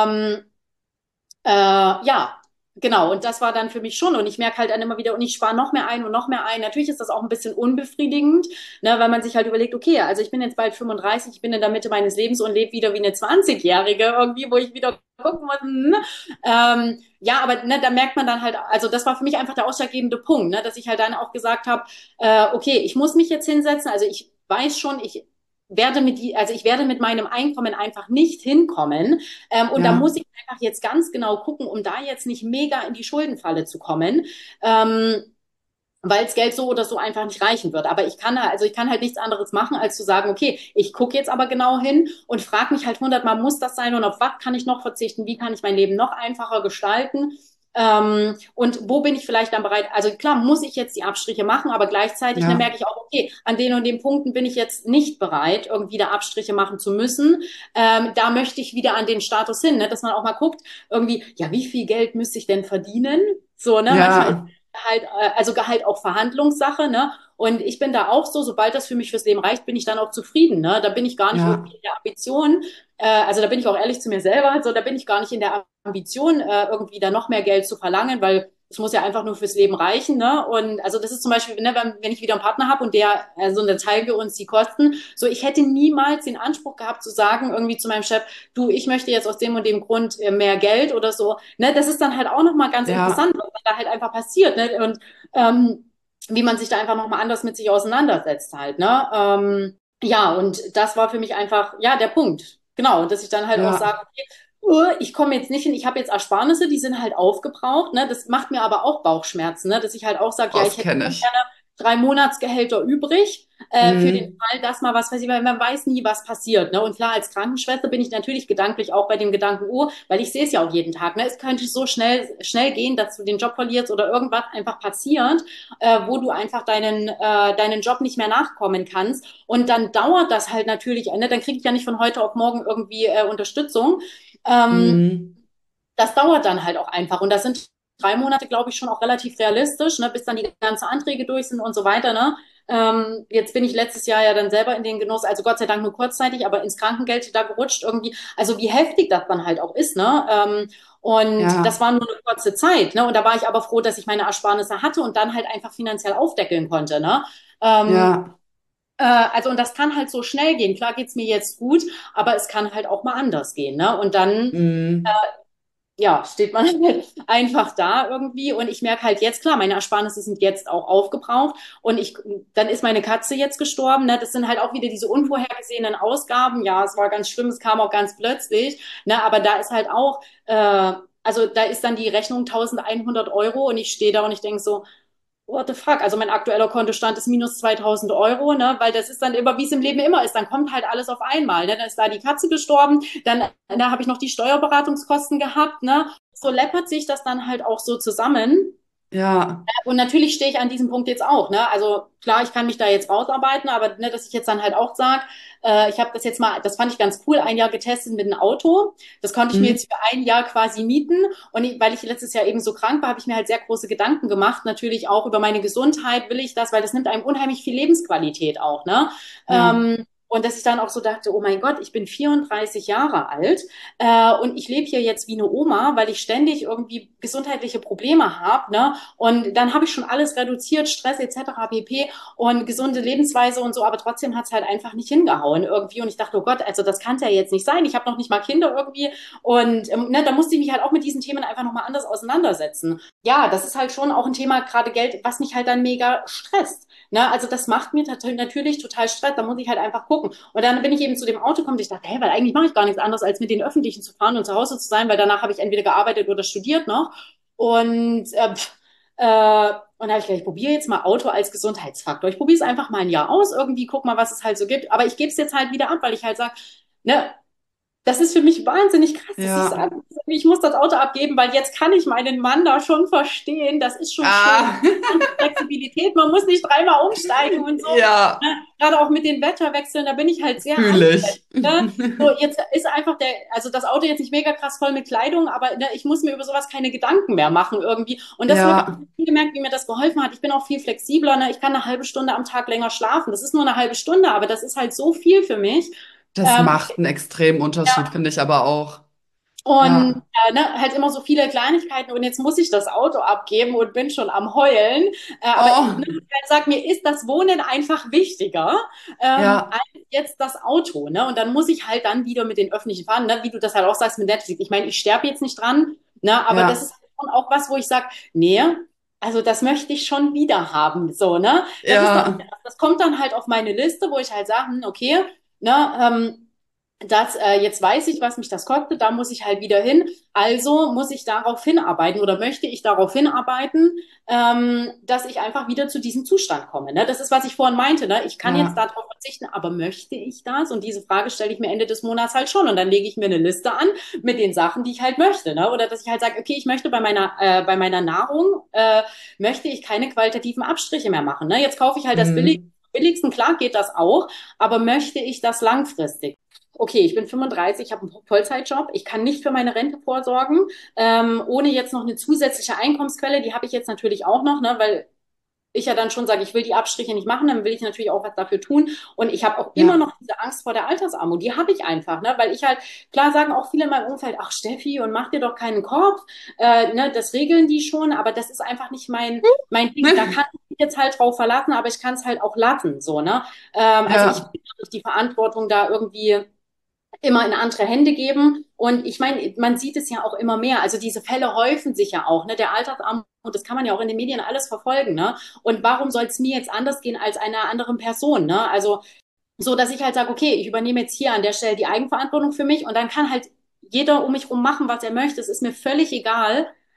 ja, genau. Und das war dann für mich schon. Und ich merke halt dann immer wieder, und ich spare noch mehr ein und noch mehr ein. Natürlich ist das auch ein bisschen unbefriedigend, ne, weil man sich halt überlegt, okay, also ich bin jetzt bald 35, ich bin in der Mitte meines Lebens und lebe wieder wie eine 20-Jährige irgendwie, wo ich wieder gucken muss. Ja, aber ne, da merkt man dann halt, also das war für mich einfach der ausschlaggebende Punkt, ne, dass ich halt dann auch gesagt habe, okay, ich muss mich jetzt hinsetzen. Also ich weiß schon, ich werde mit meinem Einkommen einfach nicht hinkommen. Und da ja, muss ich einfach jetzt ganz genau gucken, um da jetzt nicht mega in die Schuldenfalle zu kommen. Ähm, weil das Geld so oder so einfach nicht reichen wird. Aber ich kann halt nichts anderes machen, als zu sagen, okay, ich gucke jetzt aber genau hin und frage mich halt 100 Mal, muss das sein und auf was kann ich noch verzichten? Wie kann ich mein Leben noch einfacher gestalten? Und wo bin ich vielleicht dann bereit? Also klar, muss ich jetzt die Abstriche machen, aber gleichzeitig ne, ja, merke ich auch, okay, an den und den Punkten bin ich jetzt nicht bereit, irgendwie da Abstriche machen zu müssen. Da möchte ich wieder an den Status hin, ne, dass man auch mal guckt, irgendwie, ja, wie viel Geld müsste ich denn verdienen? So, ne, manchmal ist ja, Also Gehalt auch Verhandlungssache, ne? Und ich bin da auch so, sobald das für mich fürs Leben reicht, bin ich dann auch zufrieden, ne? Da bin ich gar nicht ja, irgendwie in der Ambition, also da bin ich auch ehrlich zu mir selber, so da bin ich gar nicht in der Ambition, irgendwie da noch mehr Geld zu verlangen, weil es muss ja einfach nur fürs Leben reichen, ne? Und also das ist zum Beispiel, ne, wenn ich wieder einen Partner habe und also dann teilen wir uns die Kosten. So, ich hätte niemals den Anspruch gehabt zu sagen, irgendwie zu meinem Chef, du, ich möchte jetzt aus dem und dem Grund mehr Geld oder so. Ne, das ist dann halt auch nochmal ganz ja, interessant, was da halt einfach passiert, ne? Und wie man sich da einfach nochmal anders mit sich auseinandersetzt halt, ne? Ja, und das war für mich einfach, ja, der Punkt. Genau, dass ich dann halt auch ja. sage, okay, ich komme jetzt nicht hin, ich habe jetzt Ersparnisse, die sind halt aufgebraucht, ne? Das macht mir aber auch Bauchschmerzen, ne? Dass ich halt auch sage, Oh, ja, das ich hätte kenne schon ich. 3 Monatsgehälter übrig für den Mhm. Fall, dass mal was passiert, weil man weiß nie, was passiert. Ne? Und klar, als Krankenschwester bin ich natürlich gedanklich auch bei dem Gedanken, oh, weil ich sehe es ja auch jeden Tag. Ne? Es könnte so schnell gehen, dass du den Job verlierst oder irgendwas einfach passiert, wo du einfach deinen Job nicht mehr nachkommen kannst. Und dann dauert das halt natürlich, ne? Dann kriege ich ja nicht von heute auf morgen irgendwie Unterstützung. Ähm, Mhm. Das dauert dann halt auch einfach. Und das sind 3 Monate, glaube ich, schon auch relativ realistisch, ne, bis dann die ganzen Anträge durch sind und so weiter. Ne? Jetzt bin ich letztes Jahr ja dann selber in den Genuss, also Gott sei Dank nur kurzzeitig, aber ins Krankengeld da gerutscht irgendwie. Also wie heftig das dann halt auch ist. Ne? Und das Ja, war nur eine kurze Zeit. Ne? Und da war ich aber froh, dass ich meine Ersparnisse hatte und dann halt einfach finanziell aufdeckeln konnte. Ne? Ähm, ja. also und das kann halt so schnell gehen. Klar geht's mir jetzt gut, aber es kann halt auch mal anders gehen. Ne? Und dann Mhm. ja, steht man halt einfach da irgendwie und ich merke halt jetzt, klar, meine Ersparnisse sind jetzt auch aufgebraucht und dann ist meine Katze jetzt gestorben, ne? Das sind halt auch wieder diese unvorhergesehenen Ausgaben. Ja, es war ganz schlimm, es kam auch ganz plötzlich, ne? Aber da ist halt auch, also da ist dann die Rechnung 1.100 € und ich stehe da und ich denke so, what the fuck? Also mein aktueller Kontostand ist minus 2.000 €, ne? Weil das ist dann immer, wie es im Leben immer ist. Dann kommt halt alles auf einmal, ne? Dann ist da die Katze gestorben, dann da habe ich noch die Steuerberatungskosten gehabt, ne? So läppert sich das dann halt auch so zusammen. Ja, Und natürlich stehe ich an diesem Punkt jetzt auch, ne? Also klar, ich kann mich da jetzt rausarbeiten, aber ne, dass ich jetzt dann halt auch sage, ich habe das jetzt mal, das fand ich ganz cool, ein Jahr getestet mit einem Auto. Das konnte ich mir mhm. jetzt für ein Jahr quasi mieten. Und weil ich letztes Jahr eben so krank war, habe ich mir halt sehr große Gedanken gemacht. Natürlich auch über meine Gesundheit will ich das, weil das nimmt einem unheimlich viel Lebensqualität auch, ne? Ja, Und dass ich dann auch so dachte, oh mein Gott, ich bin 34 Jahre alt und ich lebe hier jetzt wie eine Oma, weil ich ständig irgendwie gesundheitliche Probleme habe, ne? Und dann habe ich schon alles reduziert, Stress etc. pp. Und gesunde Lebensweise und so, aber trotzdem hat es halt einfach nicht hingehauen irgendwie. Und ich dachte, oh Gott, also das kann es ja jetzt nicht sein. Ich habe noch nicht mal Kinder irgendwie. Und ne, da musste ich mich halt auch mit diesen Themen einfach nochmal anders auseinandersetzen. Ja, das ist halt schon auch ein Thema, gerade Geld, was mich halt dann mega stresst. Ne? Also das macht mir natürlich total Stress. Da muss ich halt einfach gucken. Und dann bin ich eben zu dem Auto gekommen und ich dachte, hey, weil eigentlich mache ich gar nichts anderes, als mit den Öffentlichen zu fahren und zu Hause zu sein, weil danach habe ich entweder gearbeitet oder studiert noch. Und und da habe ich gedacht, ich probiere jetzt mal Auto als Gesundheitsfaktor. Ich probiere es einfach mal ein Jahr aus, irgendwie guck mal, was es halt so gibt. Aber ich gebe es jetzt halt wieder ab, weil ich halt sage, ne, das ist für mich wahnsinnig krass, dass ich ja. sage, ich muss das Auto abgeben, weil jetzt kann ich meinen Mann da schon verstehen. Das ist schon schön. Ah, Flexibilität, man muss nicht dreimal umsteigen und so. ja, Ne? Gerade auch mit den Wetterwechseln, da bin ich halt sehr fühle anfällig. ich. Ne? So, jetzt ist einfach also das Auto jetzt nicht mega krass voll mit Kleidung, aber ne, ich muss mir über sowas keine Gedanken mehr machen irgendwie. Und das habe Ja, ich gemerkt, wie mir das geholfen hat. Ich bin auch viel flexibler. Ne? Ich kann eine halbe Stunde am Tag länger schlafen. Das ist nur eine halbe Stunde, aber das ist halt so viel für mich. das Ähm, macht einen extremen Unterschied, finde ich aber auch. und Ja. ne, halt immer so viele Kleinigkeiten und jetzt muss ich das Auto abgeben und bin schon am Heulen. Aber ne, Oh, ich sag, mir ist das Wohnen einfach wichtiger ja, als jetzt das Auto. Ne? Und dann muss ich halt dann wieder mit den Öffentlichen fahren, ne? Wie du das halt auch sagst mit Netflix. Ich meine, ich sterbe jetzt nicht dran, ne? Aber das ja, ist schon auch was, wo ich sage, nee, also das möchte ich schon wieder haben. So, ne? Das ist dann, ja, das kommt dann halt auf meine Liste, wo ich halt sage, okay, ne, jetzt weiß ich, was mich das kostet, da muss ich halt wieder hin. Also muss ich darauf hinarbeiten oder möchte ich darauf hinarbeiten, dass ich einfach wieder zu diesem Zustand komme. Ne? Das ist, was ich vorhin meinte. Ne? Ich kann jetzt ja. darauf verzichten, aber möchte ich das? Und diese Frage stelle ich mir Ende des Monats halt schon. Und dann lege ich mir eine Liste an mit den Sachen, die ich halt möchte. Ne? Oder dass ich halt sage, okay, ich möchte bei meiner Nahrung, möchte ich keine qualitativen Abstriche mehr machen. Ne? Jetzt kaufe ich halt das Mhm. billigsten, klar geht das auch, aber möchte ich das langfristig? Okay, ich bin 35, ich habe einen Vollzeitjob, ich kann nicht für meine Rente vorsorgen, ohne jetzt noch eine zusätzliche Einkommensquelle, die habe ich jetzt natürlich auch noch, ne, weil ich ja dann schon sage, ich will die Abstriche nicht machen, dann will ich natürlich auch was dafür tun. Und ich habe auch immer Ja, noch diese Angst vor der Altersarmut. Die habe ich einfach, ne? Weil ich halt, klar sagen auch viele in meinem Umfeld, ach Steffi, und mach dir doch keinen Kopf. Ne, das regeln die schon, aber das ist einfach nicht mein Ding. Da kann ich mich jetzt halt drauf verlassen, aber ich kann es halt auch lassen. So, ne? Also ich ja. will nicht die Verantwortung da irgendwie immer in andere Hände geben. Und ich meine, man sieht es ja auch immer mehr. Also diese Fälle häufen sich ja auch, ne? Der Altersarmut, das kann man ja auch in den Medien alles verfolgen, ne? Und warum soll es mir jetzt anders gehen als einer anderen Person, ne? Also so, dass ich halt sage, okay, ich übernehme jetzt hier an der Stelle die Eigenverantwortung für mich und dann kann halt jeder um mich rum machen, was er möchte. Es ist mir völlig egal.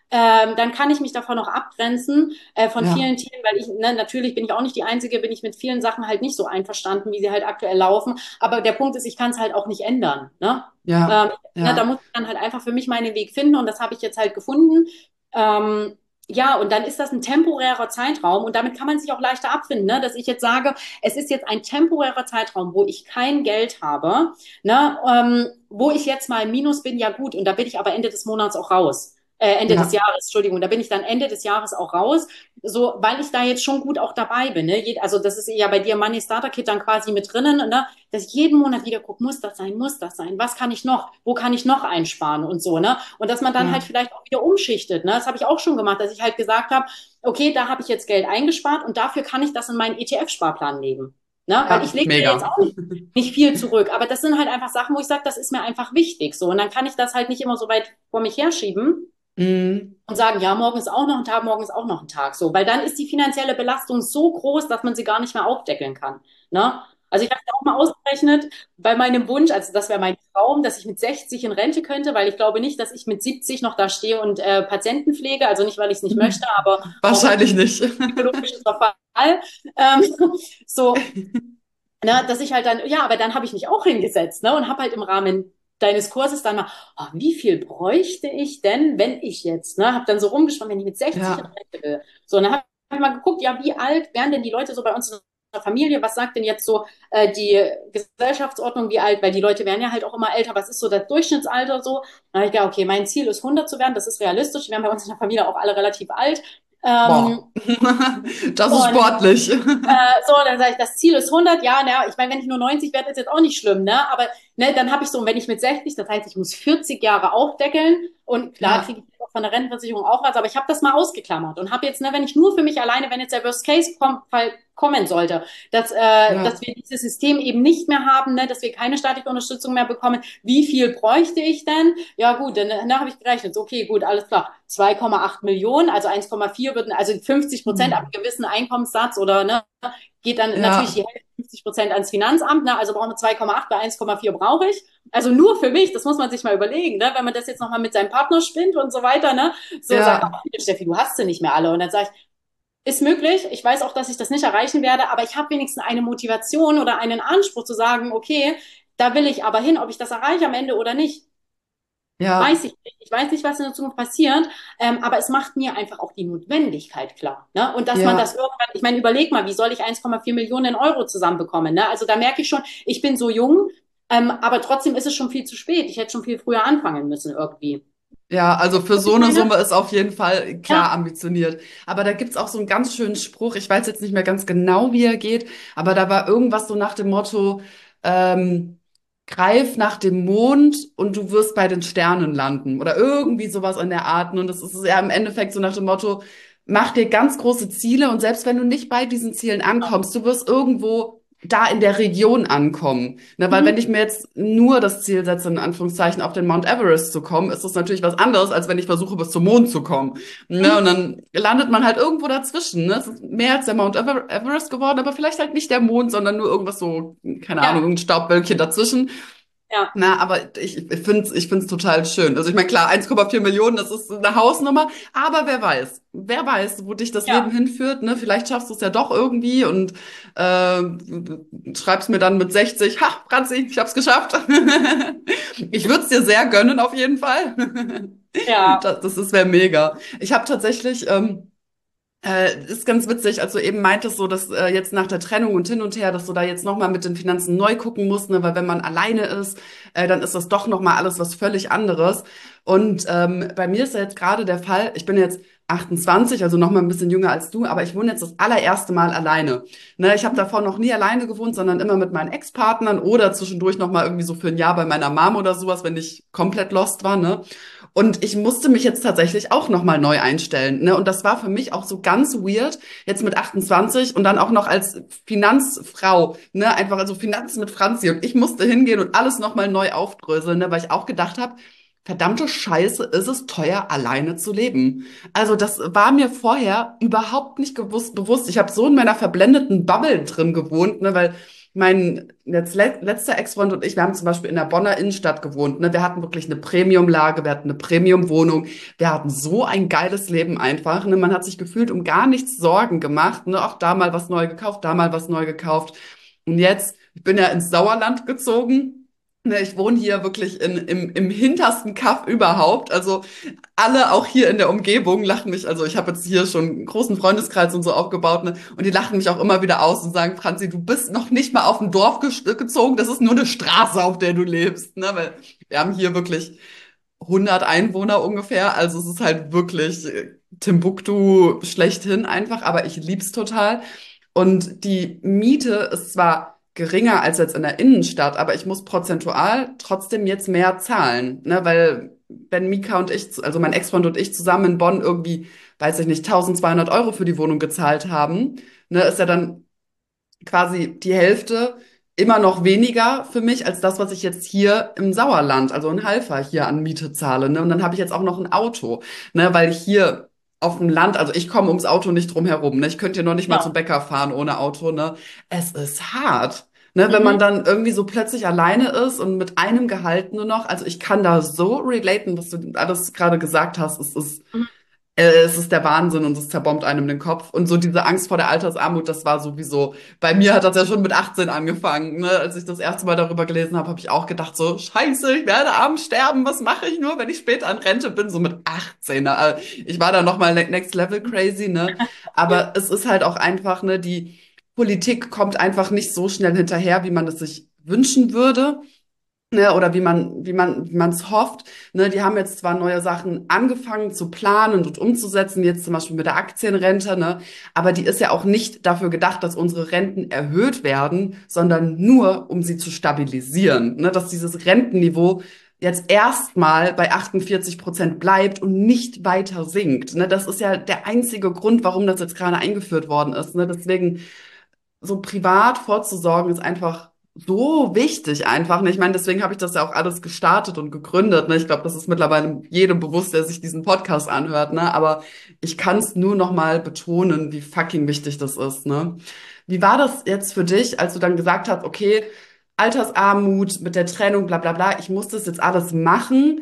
dann kann ich mich davon noch abgrenzen von Ja, vielen Themen, weil ich, ne, natürlich bin ich auch nicht die Einzige, bin ich mit vielen Sachen halt nicht so einverstanden, wie sie halt aktuell laufen. Aber der Punkt ist, ich kann es halt auch nicht ändern. Ne? ja, Ne, da ja, muss ich dann halt einfach für mich meinen Weg finden und das habe ich jetzt halt gefunden. Ähm, ja, und dann ist das ein temporärer Zeitraum und damit kann man sich auch leichter abfinden, ne? Dass ich jetzt sage, es ist jetzt ein temporärer Zeitraum, wo ich kein Geld habe, ne? Wo ich jetzt mal im Minus bin, ja gut, und da bin ich aber Ende des Monats auch raus. Ende des ja, Jahres, Entschuldigung, da bin ich dann Ende des Jahres auch raus, so, weil ich da jetzt schon gut auch dabei bin. Ne? Also das ist ja bei dir Money Starter Kit dann quasi mit drinnen, ne? Dass ich jeden Monat wieder gucke, muss das sein, was kann ich noch, wo kann ich noch einsparen und so, ne? Und dass man dann halt ja, vielleicht auch wieder umschichtet, ne? Das habe ich auch schon gemacht, dass ich halt gesagt habe, okay, da habe ich jetzt Geld eingespart und dafür kann ich das in meinen ETF-Sparplan legen. Ne? Weil ich ja, lege da jetzt mega. auch nicht viel zurück, aber das sind halt einfach Sachen, wo ich sage, das ist mir einfach wichtig so. Und dann kann ich das halt nicht immer so weit vor mich herschieben Mhm. und sagen, ja, morgen ist auch noch ein Tag, morgen ist auch noch ein Tag. So, weil dann ist die finanzielle Belastung so groß, dass man sie gar nicht mehr aufdeckeln kann. Ne? Also ich habe es auch mal ausgerechnet bei meinem Wunsch, also das wäre mein Traum, dass ich mit 60 in Rente könnte, weil ich glaube nicht, dass ich mit 70 noch da stehe und Patienten pflege. Also nicht, weil ich es nicht möchte, aber auch im Wahrscheinlich nicht. psychologischen Verfall. Ähm, so, ne, dass ich halt dann, ja, aber dann habe ich mich auch hingesetzt, ne, und habe halt im Rahmen deines Kurses dann mal, oh, wie viel bräuchte ich denn, wenn ich jetzt, ne, habe dann so rumgesprochen, wenn ich mit 60 in Ja, Rente will. So, und dann habe ich mal geguckt, ja, wie alt wären denn die Leute so bei uns in der Familie? Was sagt denn jetzt so die Gesellschaftsordnung, wie alt? Weil die Leute werden ja halt auch immer älter. Was ist so das Durchschnittsalter so? Dann habe ich gedacht, okay, mein Ziel ist 100 zu werden. Das ist realistisch. Die werden bei uns in der Familie auch alle relativ alt. boah. Das ist Und sportlich. so, dann sage ich, das Ziel ist 100, ja, na, ich meine, wenn ich nur 90 werde, ist jetzt auch nicht schlimm, ne? Aber ne, dann habe ich so, und wenn ich mit 60, das heißt, ich muss 40 Jahre aufdeckeln und klar Ja, kriege ich auch von der Rentenversicherung auch was, aber ich habe das mal ausgeklammert und habe jetzt, ne, wenn ich nur für mich alleine, wenn jetzt der Worst-Case-Fall kommen sollte, dass ja, wir dieses System eben nicht mehr haben, ne, dass wir keine staatliche Unterstützung mehr bekommen, wie viel bräuchte ich denn? Ja gut, dann habe ich gerechnet, so, okay, gut, alles klar, 2,8 Millionen, also 1,4 würden, also 50% ab einem gewissen Einkommenssatz oder ne, geht dann natürlich ja, die Hälfte 50% ans Finanzamt, ne? Also brauchen wir 2,8, bei 1,4 brauche ich. Also nur für mich, das muss man sich mal überlegen, ne? Wenn man das jetzt nochmal mit seinem Partner spinnt und so weiter, ne? So sagt, ja, oh, Steffi, du hast sie nicht mehr alle. Und dann sage ich, ist möglich, ich weiß auch, dass ich das nicht erreichen werde, aber ich habe wenigstens eine Motivation oder einen Anspruch zu sagen, okay, da will ich aber hin, ob ich das erreiche am Ende oder nicht. Weiß ja, ich nicht. Ich weiß nicht, was in der Zukunft passiert, aber es macht mir einfach auch die Notwendigkeit klar. Ne? Und dass man das ja. irgendwann, ich meine, überleg mal, wie soll ich 1,4 Millionen Euro zusammenbekommen? Ne? Also da merke ich schon, ich bin so jung, aber trotzdem ist es schon viel zu spät. Ich hätte schon viel früher anfangen müssen irgendwie. Ja, also für Was so ich eine meine? Summe ist auf jeden Fall klar Ja. ambitioniert. Aber da gibt's auch so einen ganz schönen Spruch, ich weiß jetzt nicht mehr ganz genau, wie er geht, aber da war irgendwas so nach dem Motto, ähm, greif nach dem Mond und du wirst bei den Sternen landen. Oder irgendwie sowas in der Art. Und das ist ja im Endeffekt so nach dem Motto, mach dir ganz große Ziele und selbst wenn du nicht bei diesen Zielen ankommst, du wirst irgendwo da in der Region ankommen. Ne, weil wenn Mhm. ich mir jetzt nur das Ziel setze, in Anführungszeichen, auf den Mount Everest zu kommen, ist das natürlich was anderes, als wenn ich versuche, bis zum Mond zu kommen. Ne, und Mhm. dann landet man halt irgendwo dazwischen. Ne? Es ist mehr als der Mount Everest geworden, aber vielleicht halt nicht der Mond, sondern nur irgendwas so, keine Ahnung, Ja, irgendein Staubwölkchen dazwischen. ja, Na, aber ich find's total schön. Also ich meine, klar, 1,4 Millionen, das ist eine Hausnummer, aber wer weiß, wo dich das Leben ja. hinführt, ne? Vielleicht schaffst du es ja doch irgendwie und äh, schreibst mir dann mit 60, ha, Franzi, ich hab's geschafft. Ich würde es dir sehr gönnen, auf jeden Fall. Ja. Das wäre mega. Ich habe tatsächlich, ist ganz witzig, als du eben meintest, so dass jetzt nach der Trennung und hin und her, dass du da jetzt nochmal mit den Finanzen neu gucken musst, ne? Weil wenn man alleine ist, dann ist das doch nochmal alles was völlig anderes. Und bei mir ist ja jetzt gerade der Fall, ich bin jetzt 28, also nochmal ein bisschen jünger als du, aber ich wohne jetzt das allererste Mal alleine. Ne, ich habe davor noch nie alleine gewohnt, sondern immer mit meinen Ex-Partnern oder zwischendurch nochmal irgendwie so für ein Jahr bei meiner Mom oder sowas, wenn ich komplett lost war, ne? Und ich musste mich jetzt tatsächlich auch nochmal neu einstellen, ne? Und das war für mich auch so ganz weird, jetzt mit 28 und dann auch noch als Finanzfrau, ne? Einfach also Finanzen mit Franzi. Und ich musste hingehen und alles nochmal neu aufdröseln, ne? Weil ich auch gedacht habe, verdammte Scheiße, ist es teuer, alleine zu leben. Also das war mir vorher überhaupt nicht bewusst. Ich habe so in meiner verblendeten Bubble drin gewohnt, ne? Weil mein jetzt letzter Ex-Freund und ich, wir haben zum Beispiel in der Bonner Innenstadt gewohnt, ne? Wir hatten wirklich eine Premium-Lage, wir hatten eine Premium-Wohnung, wir hatten so ein geiles Leben einfach, ne? Man hat sich gefühlt um gar nichts Sorgen gemacht, ne? Auch da mal was neu gekauft, da mal was neu gekauft. Und jetzt, ich bin ja ins Sauerland gezogen. Ne? Ich wohne hier wirklich im hintersten Kaff überhaupt. Also alle auch hier in der Umgebung lachen mich, also ich habe jetzt hier schon einen großen Freundeskreis und so aufgebaut, ne? Und die lachen mich auch immer wieder aus und sagen, Franzi, du bist noch nicht mal auf ein Dorf gezogen, das ist nur eine Straße, auf der du lebst, ne? Weil wir haben hier wirklich 100 Einwohner ungefähr, also es ist halt wirklich Timbuktu schlechthin einfach, aber ich lieb's total. Und die Miete ist zwar geringer als jetzt in der Innenstadt, aber ich muss prozentual trotzdem jetzt mehr zahlen, ne? Weil wenn Mika und ich, also mein Ex-Freund und ich zusammen in Bonn irgendwie, weiß ich nicht, 1.200 € für die Wohnung gezahlt haben, ne, ist ja dann quasi die Hälfte immer noch weniger für mich als das, was ich jetzt hier im Sauerland, also in Halver hier an Miete zahle, ne? Und dann habe ich jetzt auch noch ein Auto, ne, weil ich hier auf dem Land, also ich komme ums Auto nicht drum herum, ne? Ich könnte hier noch nicht mal zum Ja. Bäcker fahren ohne Auto, ne? Es ist hart. Ne, wenn man Mhm. dann irgendwie so plötzlich alleine ist und mit einem Gehalt nur noch, also ich kann da so relaten, was du alles gerade gesagt hast. Es ist der Wahnsinn und es zerbombt einem den Kopf. Und so diese Angst vor der Altersarmut, das war sowieso, bei mir hat das ja schon mit 18 angefangen. Ne? Als ich das erste Mal darüber gelesen habe, habe ich auch gedacht, so, scheiße, ich werde abends sterben, was mache ich nur, wenn ich später in Rente bin, so mit 18. Ne? Also ich war da nochmal next level crazy, ne? Ja. Aber es ist halt auch einfach, ne, die Politik kommt einfach nicht so schnell hinterher, wie man es sich wünschen würde, ne, oder wie man es hofft. Ne, die haben jetzt zwar neue Sachen angefangen zu planen und umzusetzen, jetzt zum Beispiel mit der Aktienrente, ne, aber die ist ja auch nicht dafür gedacht, dass unsere Renten erhöht werden, sondern nur, um sie zu stabilisieren, ne, dass dieses Rentenniveau jetzt erstmal bei 48% bleibt und nicht weiter sinkt. Ne, das ist ja der einzige Grund, warum das jetzt gerade eingeführt worden ist. Ne, deswegen so privat vorzusorgen ist einfach so wichtig einfach. Ne? Ich meine, deswegen habe ich das ja auch alles gestartet und gegründet. Ne? Ich glaube, das ist mittlerweile jedem bewusst, der sich diesen Podcast anhört. Ne? Aber ich kann es nur noch mal betonen, wie fucking wichtig das ist. Ne? Wie war das jetzt für dich, als du dann gesagt hast, okay, Altersarmut mit der Trennung, bla bla bla, ich muss das jetzt alles machen,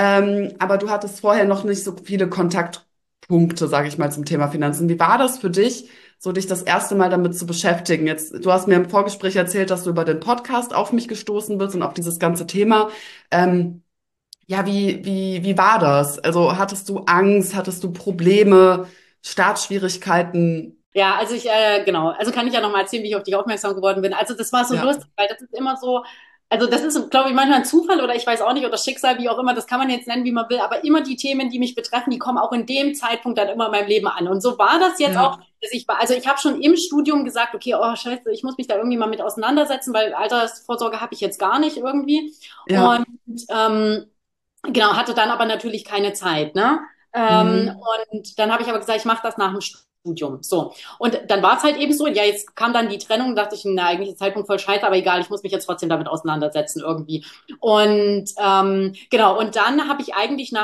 aber du hattest vorher noch nicht so viele Kontaktpunkte, sage ich mal, zum Thema Finanzen. Wie war das für dich, so dich das erste Mal damit zu beschäftigen? Jetzt, du hast mir im Vorgespräch erzählt, dass du über den Podcast auf mich gestoßen bist und auf dieses ganze Thema. Ähm, ja, wie war das? Also hattest du Angst, hattest du Probleme, Startschwierigkeiten? Ja, also genau, also kann ich ja noch mal erzählen, wie ich auf dich aufmerksam geworden bin. Also das war so Ja, lustig, weil das ist immer so, also das ist, glaube ich, manchmal ein Zufall oder ich weiß auch nicht, oder Schicksal, wie auch immer, das kann man jetzt nennen, wie man will, aber immer die Themen, die mich betreffen, die kommen auch in dem Zeitpunkt dann immer in meinem Leben an. Und so war das jetzt auch, ja, dass ich war, also ich habe schon im Studium gesagt, okay, oh Scheiße, ich muss mich da irgendwie mal mit auseinandersetzen, weil Altersvorsorge habe ich jetzt gar nicht irgendwie. ja. Und ähm, genau, hatte dann aber natürlich keine Zeit, ne? Mhm. Und dann habe ich aber gesagt, ich mache das nach dem Studium. So. Und dann war es halt eben so, ja, jetzt kam dann die Trennung, dachte ich, na, eigentlich ist der Zeitpunkt voll scheiße, aber egal, ich muss mich jetzt trotzdem damit auseinandersetzen irgendwie. Und genau, und dann habe ich eigentlich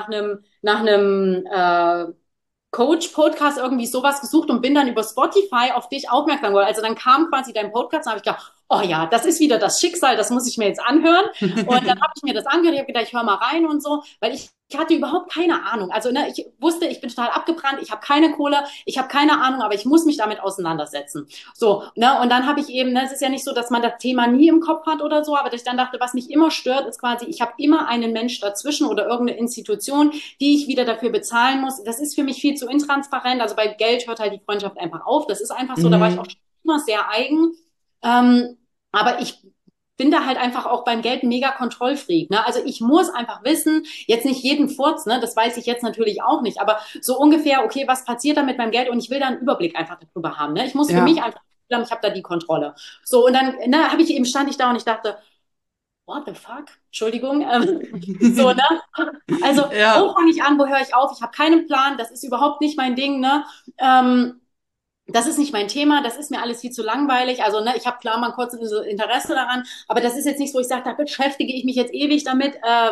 nach einem Coach-Podcast irgendwie sowas gesucht und bin dann über Spotify auf dich aufmerksam geworden. Also dann kam quasi dein Podcast und habe ich gedacht, oh ja, das ist wieder das Schicksal, das muss ich mir jetzt anhören. Und dann habe ich mir das angehört, ich habe gedacht, ich höre mal rein und so, weil ich hatte überhaupt keine Ahnung. Also ne, ich wusste, ich bin total abgebrannt, ich habe keine Kohle, ich habe keine Ahnung, aber ich muss mich damit auseinandersetzen. So, ne, und dann habe ich eben, ne, es ist ja nicht so, dass man das Thema nie im Kopf hat oder so, aber dass ich dann dachte, was mich immer stört, ist quasi, ich habe immer einen Mensch dazwischen oder irgendeine Institution, die ich wieder dafür bezahlen muss. Das ist für mich viel zu intransparent. Also bei Geld hört halt die Freundschaft einfach auf. Das ist einfach so. Da war ich auch Mhm. immer sehr eigen. Ähm, aber ich bin da halt einfach auch beim Geld mega Kontrollfreak. Ne? Also ich muss einfach wissen, jetzt nicht jeden Furz, ne? Das weiß ich jetzt natürlich auch nicht, aber so ungefähr, okay, was passiert da mit meinem Geld? Und ich will da einen Überblick einfach darüber haben. Ne? Ich muss für mich Ja. einfach haben, ich habe da die Kontrolle. So, und dann ne, stand ich da und ich dachte, what the fuck? Entschuldigung. So, ne? Also, wo Ja. fange ich an, wo höre ich auf? Ich habe keinen Plan, das ist überhaupt nicht mein Ding, ne? Das ist nicht mein Thema, das ist mir alles viel zu langweilig. Also, ne, ich habe klar mal ein kurzes Interesse daran, aber das ist jetzt nicht so, ich sage, da beschäftige ich mich jetzt ewig damit,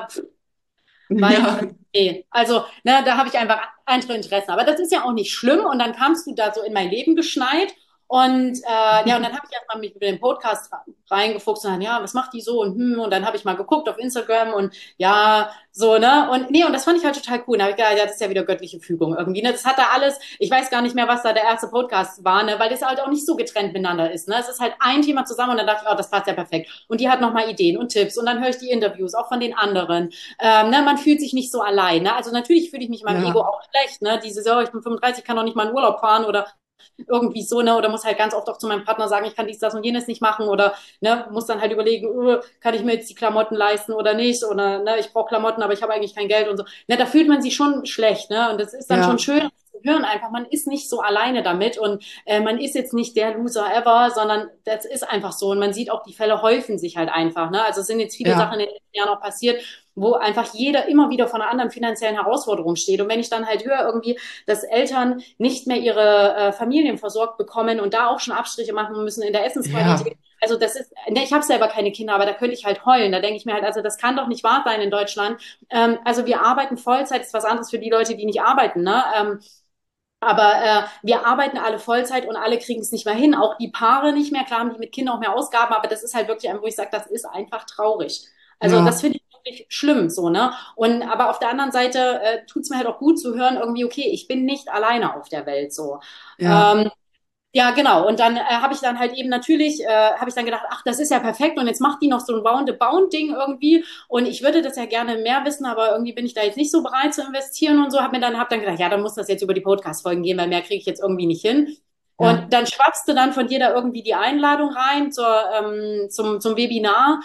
weil, Ja. nee, also, ne, da habe ich einfach andere Interessen. Aber das ist ja auch nicht schlimm und dann kamst du da so in mein Leben geschneit Und ja, und dann habe ich erstmal mich über den Podcast reingefuchst und dann, ja, was macht die so und dann habe ich mal geguckt auf Instagram und ja, so, ne? Und nee, und das fand ich halt total cool. Da habe ich gedacht, ja, das ist ja wieder göttliche Fügung irgendwie, ne? Das hat da alles, ich weiß gar nicht mehr, was da der erste Podcast war, ne? Weil das halt auch nicht so getrennt miteinander ist, ne? Es ist halt ein Thema zusammen und dann dachte ich, oh, das passt ja perfekt. Und die hat nochmal Ideen und Tipps und dann höre ich die Interviews auch von den anderen. Ne? Man fühlt sich nicht so allein, ne? Also natürlich fühle ich mich in meinem Ego Ja, auch schlecht, ne? Dieses, oh, ich bin 35, kann doch nicht mal in Urlaub fahren oder irgendwie so, ne, oder muss halt ganz oft auch zu meinem Partner sagen, ich kann dies, das und jenes nicht machen oder, ne, muss dann halt überlegen, kann ich mir jetzt die Klamotten leisten oder nicht oder, ne, ich brauche Klamotten, aber ich habe eigentlich kein Geld und so. Ne, da fühlt man sich schon schlecht, ne, und das ist dann schon ja, schön zu hören einfach, man ist nicht so alleine damit und man ist jetzt nicht der Loser ever, sondern das ist einfach so und man sieht auch, die Fälle häufen sich halt einfach, ne, also es sind jetzt viele Sachen ja, in den letzten Jahren auch passiert, wo einfach jeder immer wieder vor einer anderen finanziellen Herausforderung steht. Und wenn ich dann halt höre, irgendwie, dass Eltern nicht mehr ihre Familien versorgt bekommen und da auch schon Abstriche machen müssen in der ja, Essensqualität. Also das ist, ne, ich habe selber keine Kinder, aber da könnte ich halt heulen. Da denke ich mir halt, also das kann doch nicht wahr sein in Deutschland. Also wir arbeiten Vollzeit, ist was anderes für die Leute, die nicht arbeiten, ne? Aber wir arbeiten alle Vollzeit und alle kriegen es nicht mehr hin. Auch die Paare nicht mehr. Klar haben die mit Kindern auch mehr Ausgaben, aber das ist halt wirklich ein, wo ich sage, das ist einfach traurig. Also das ja, finde ich wirklich schlimm so, ne? Und aber auf der anderen Seite tut es mir halt auch gut zu hören, irgendwie, okay, ich bin nicht alleine auf der Welt so. ja, Ähm, ja, genau. Und dann habe ich dann halt eben natürlich, habe ich dann gedacht, ach, das ist ja perfekt. Und jetzt macht die noch so ein Roundabout-Ding irgendwie. Und ich würde das ja gerne mehr wissen, aber irgendwie bin ich da jetzt nicht so bereit zu investieren und so. Hab dann gedacht, ja, dann muss das jetzt über die Podcast-Folgen gehen, weil mehr kriege ich jetzt irgendwie nicht hin. Und ja, dann schwappste dann von dir da irgendwie die Einladung rein zum Webinar,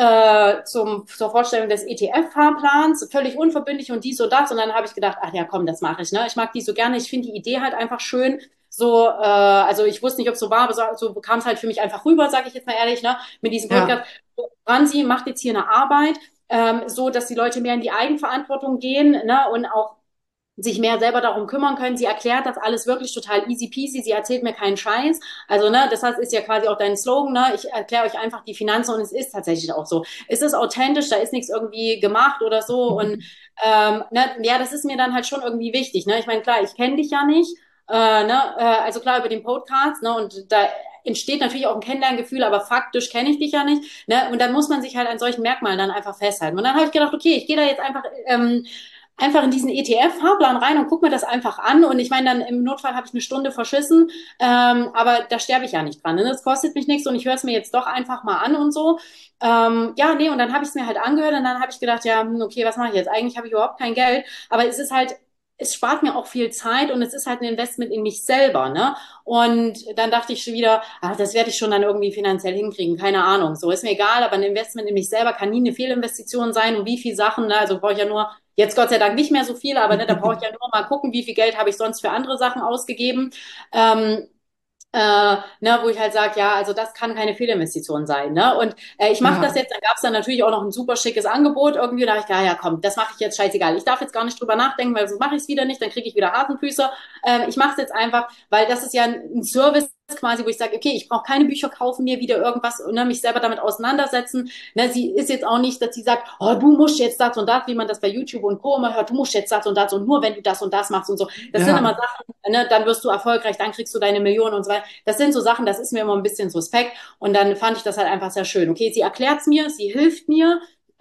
zur Vorstellung des ETF-Fahrplans, völlig unverbindlich und dies und das. Und dann habe ich gedacht, ach ja, komm, das mache ich. Ne? Ich mag die so gerne. Ich finde die Idee halt einfach schön. So, also ich wusste nicht, ob es so war, aber so kam es halt für mich einfach rüber, sage ich jetzt mal ehrlich, ne, mit diesem Podcast. ja, So, Franzi macht jetzt hier eine Arbeit, so dass die Leute mehr in die Eigenverantwortung gehen, ne, und auch sich mehr selber darum kümmern können. Sie erklärt das alles wirklich total easy peasy. Sie erzählt mir keinen Scheiß. Also, ne, das heißt, ist ja quasi auch dein Slogan, ne? Ich erkläre euch einfach die Finanzen und es ist tatsächlich auch so. Es ist authentisch, da ist nichts irgendwie gemacht oder so. Und ne, ja, das ist mir dann halt schon irgendwie wichtig. Ne? Ich meine, klar, ich kenne dich ja nicht. Also klar über den Podcast, ne, und da entsteht natürlich auch ein Kennenlerngefühl, aber faktisch kenne ich dich ja nicht. Ne? Und dann muss man sich halt an solchen Merkmalen dann einfach festhalten. Und dann habe ich gedacht, okay, ich gehe da jetzt einfach in diesen ETF-Fahrplan rein und guck mir das einfach an. Und ich meine, dann im Notfall habe ich eine Stunde verschissen, aber da sterbe ich ja nicht dran. Ne? Das kostet mich nichts und ich höre es mir jetzt doch einfach mal an und so. Ja, nee, und dann habe ich es mir halt angehört und dann habe ich gedacht, ja, okay, was mache ich jetzt? Eigentlich habe ich überhaupt kein Geld, aber es ist halt, es spart mir auch viel Zeit und es ist halt ein Investment in mich selber, ne? Und dann dachte ich schon wieder, ach, das werde ich schon dann irgendwie finanziell hinkriegen, keine Ahnung. So ist mir egal, aber ein Investment in mich selber kann nie eine Fehlinvestition sein und wie viel Sachen, ne? Also brauche ich ja nur, jetzt Gott sei Dank nicht mehr so viel, aber ne, da brauche ich ja nur mal gucken, wie viel Geld habe ich sonst für andere Sachen ausgegeben. Ähm, ne, wo ich halt sage, ja, also das kann keine Fehlinvestition sein. Ne? Und ich mache das ja, jetzt, dann gab es dann natürlich auch noch ein super schickes Angebot irgendwie. Da habe ich gedacht, ja komm, das mache ich jetzt scheißegal. Ich darf jetzt gar nicht drüber nachdenken, weil so mache ich es wieder nicht, dann kriege ich wieder Hasenfüße. Ich mache es jetzt einfach, weil das ist ja ein Service quasi, wo ich sage, okay, ich brauche keine Bücher kaufen, mir wieder irgendwas, ne, mich selber damit auseinandersetzen. Ne, sie ist jetzt auch nicht, dass sie sagt, oh, du musst jetzt das und das, wie man das bei YouTube und Co. immer hört, du musst jetzt das und nur wenn du das und das machst und so. Das sind immer ja, Sachen, ne, dann wirst du erfolgreich, dann kriegst du deine Millionen und so weiter. Das sind so Sachen, das ist mir immer ein bisschen suspekt und dann fand ich das halt einfach sehr schön. Okay, sie erklärt es mir, sie hilft mir,